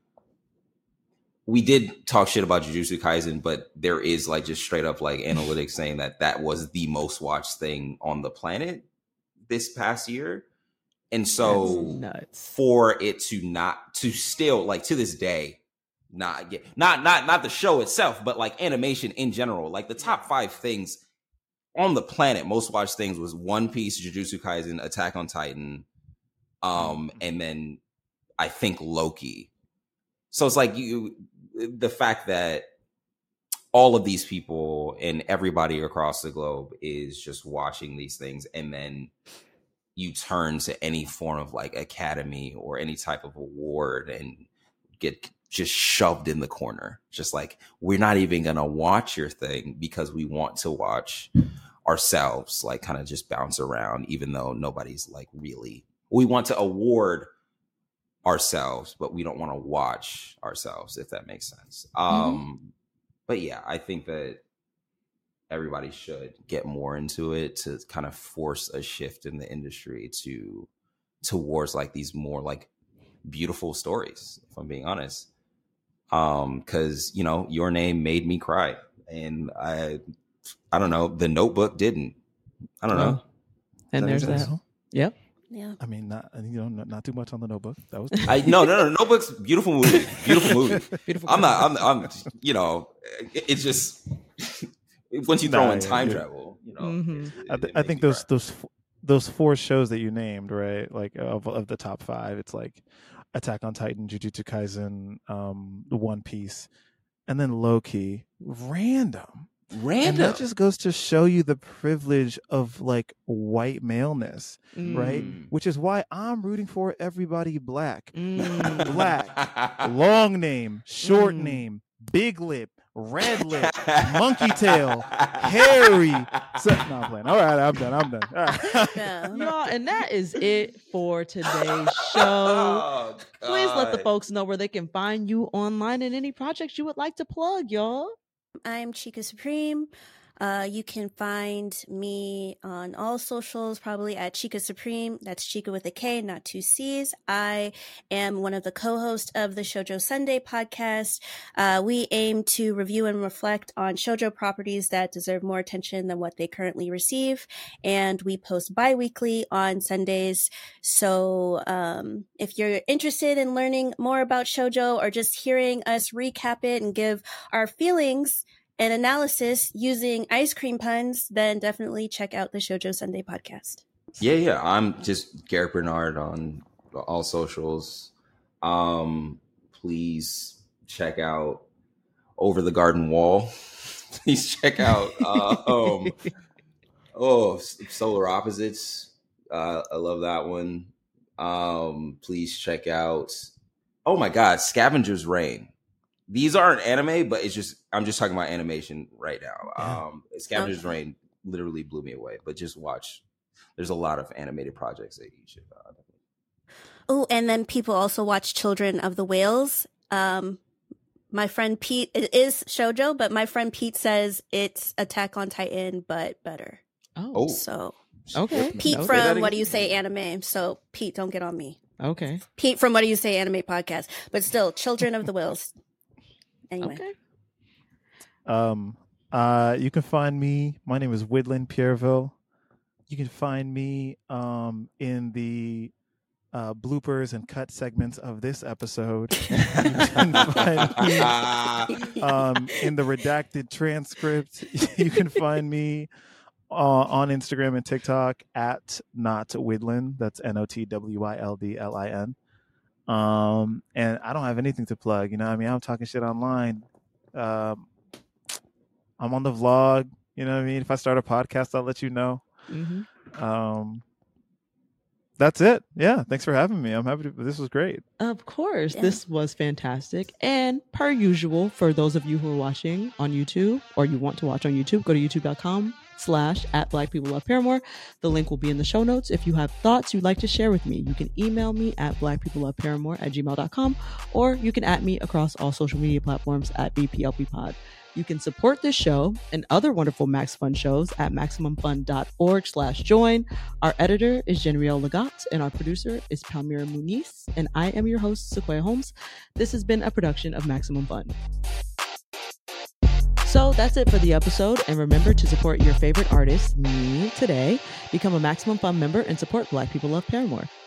We did talk shit about Jujutsu Kaisen, but there is like just straight up like analytics saying that was the most watched thing on the planet this past year. And so for it to still like to this day, not get, not the show itself, but like animation in general, like the top 5 things on the planet, most watched things was One Piece, Jujutsu Kaisen, Attack on Titan, and then I think Loki. So it's like the fact that all of these people and everybody across the globe is just watching these things, and then you turn to any form of like academy or any type of award and get just shoved in the corner. Just like, we're not even going to watch your thing because we want to watch ourselves, like kind of just bounce around, even though nobody's like really, we want to award ourselves, but we don't want to watch ourselves, if that makes sense. But yeah, I think that everybody should get more into it to kind of force a shift in the industry towards like these more like beautiful stories, if I'm being honest. Because Your Name made me cry, and I don't know, The Notebook didn't. I don't know. And there's that. Yep. Yeah. I mean, not too much on The Notebook. That was no. Notebook's beautiful movie. Beautiful movie. Beautiful. I'm it's just once you throw in time travel, I think those 4 shows that you named, right? Like of the top 5, it's like Attack on Titan, Jujutsu Kaisen, One Piece, and then Loki. Random. And that just goes to show you the privilege of like white maleness, right? Which is why I'm rooting for everybody black. Black, long name, short name, big lip, red lip, monkey tail, hairy. No, I'm playing. All right, I'm done. All right. Y'all, and that is it for today's show. Please let the folks know where they can find you online and any projects you would like to plug, y'all. I'm Chica Supreme. You can find me on all socials, probably at Chica Supreme. That's Chica with a K, not 2 C's. I am one of the co-hosts of the Shoujo Sunday podcast. We aim to review and reflect on shoujo properties that deserve more attention than what they currently receive. And we post bi-weekly on Sundays. So if you're interested in learning more about shoujo or just hearing us recap it and give our feelings and analysis using ice cream puns, then definitely check out the Shoujo Sunday podcast. Yeah. I'm just Garrett Bernard on all socials. Please check out Over the Garden Wall. Please check out Solar Opposites. I love that one. Please check out, oh my God, Scavenger's Reign. These aren't anime, but I'm just talking about animation right now. Scavenger's Reign literally blew me away, but just watch. There's a lot of animated projects that you should. Oh, and then people also watch Children of the Whales. My friend Pete, it is shoujo, but my friend Pete says it's Attack on Titan, but better. Oh. So, okay. Pete from What Do You Say Anime. So, Pete, don't get on me. Okay. Pete from What Do You Say Anime podcast. But still, Children of the Whales. Anyway. Okay. You can find me. My name is Widlin Pierreville. You can find me in the bloopers and cut segments of this episode. You can find me in the redacted transcript. You can find me on Instagram and TikTok at NotWidlin. That's NotWildlin. And I don't have anything to plug, I'm talking shit online. I'm on the vlog, if I start a podcast, I'll let you know. that's it. Yeah, thanks for having me. I'm happy to. This was great. Of course, this was fantastic. And per usual, for those of you who are watching on YouTube or you want to watch on YouTube, go to youtube.com/@BlackPeopleLoveParamore. The link will be in the show notes. If you have thoughts you'd like to share with me, you can email me at blackpeopleloveparamore@gmail.com, or you can @ me across all social media platforms at BPLPpod. You can support this show and other wonderful Max Fun shows at MaximumFun.org/join. Our editor is Jenrielle Legat, and our producer is Palmyra Muniz, and I am your host, Sequoia Holmes. This has been a production of Maximum Fun. So that's it for the episode, and remember to support your favorite artist, me, today. Become a Maximum Fun member and support Black People Love Paramore.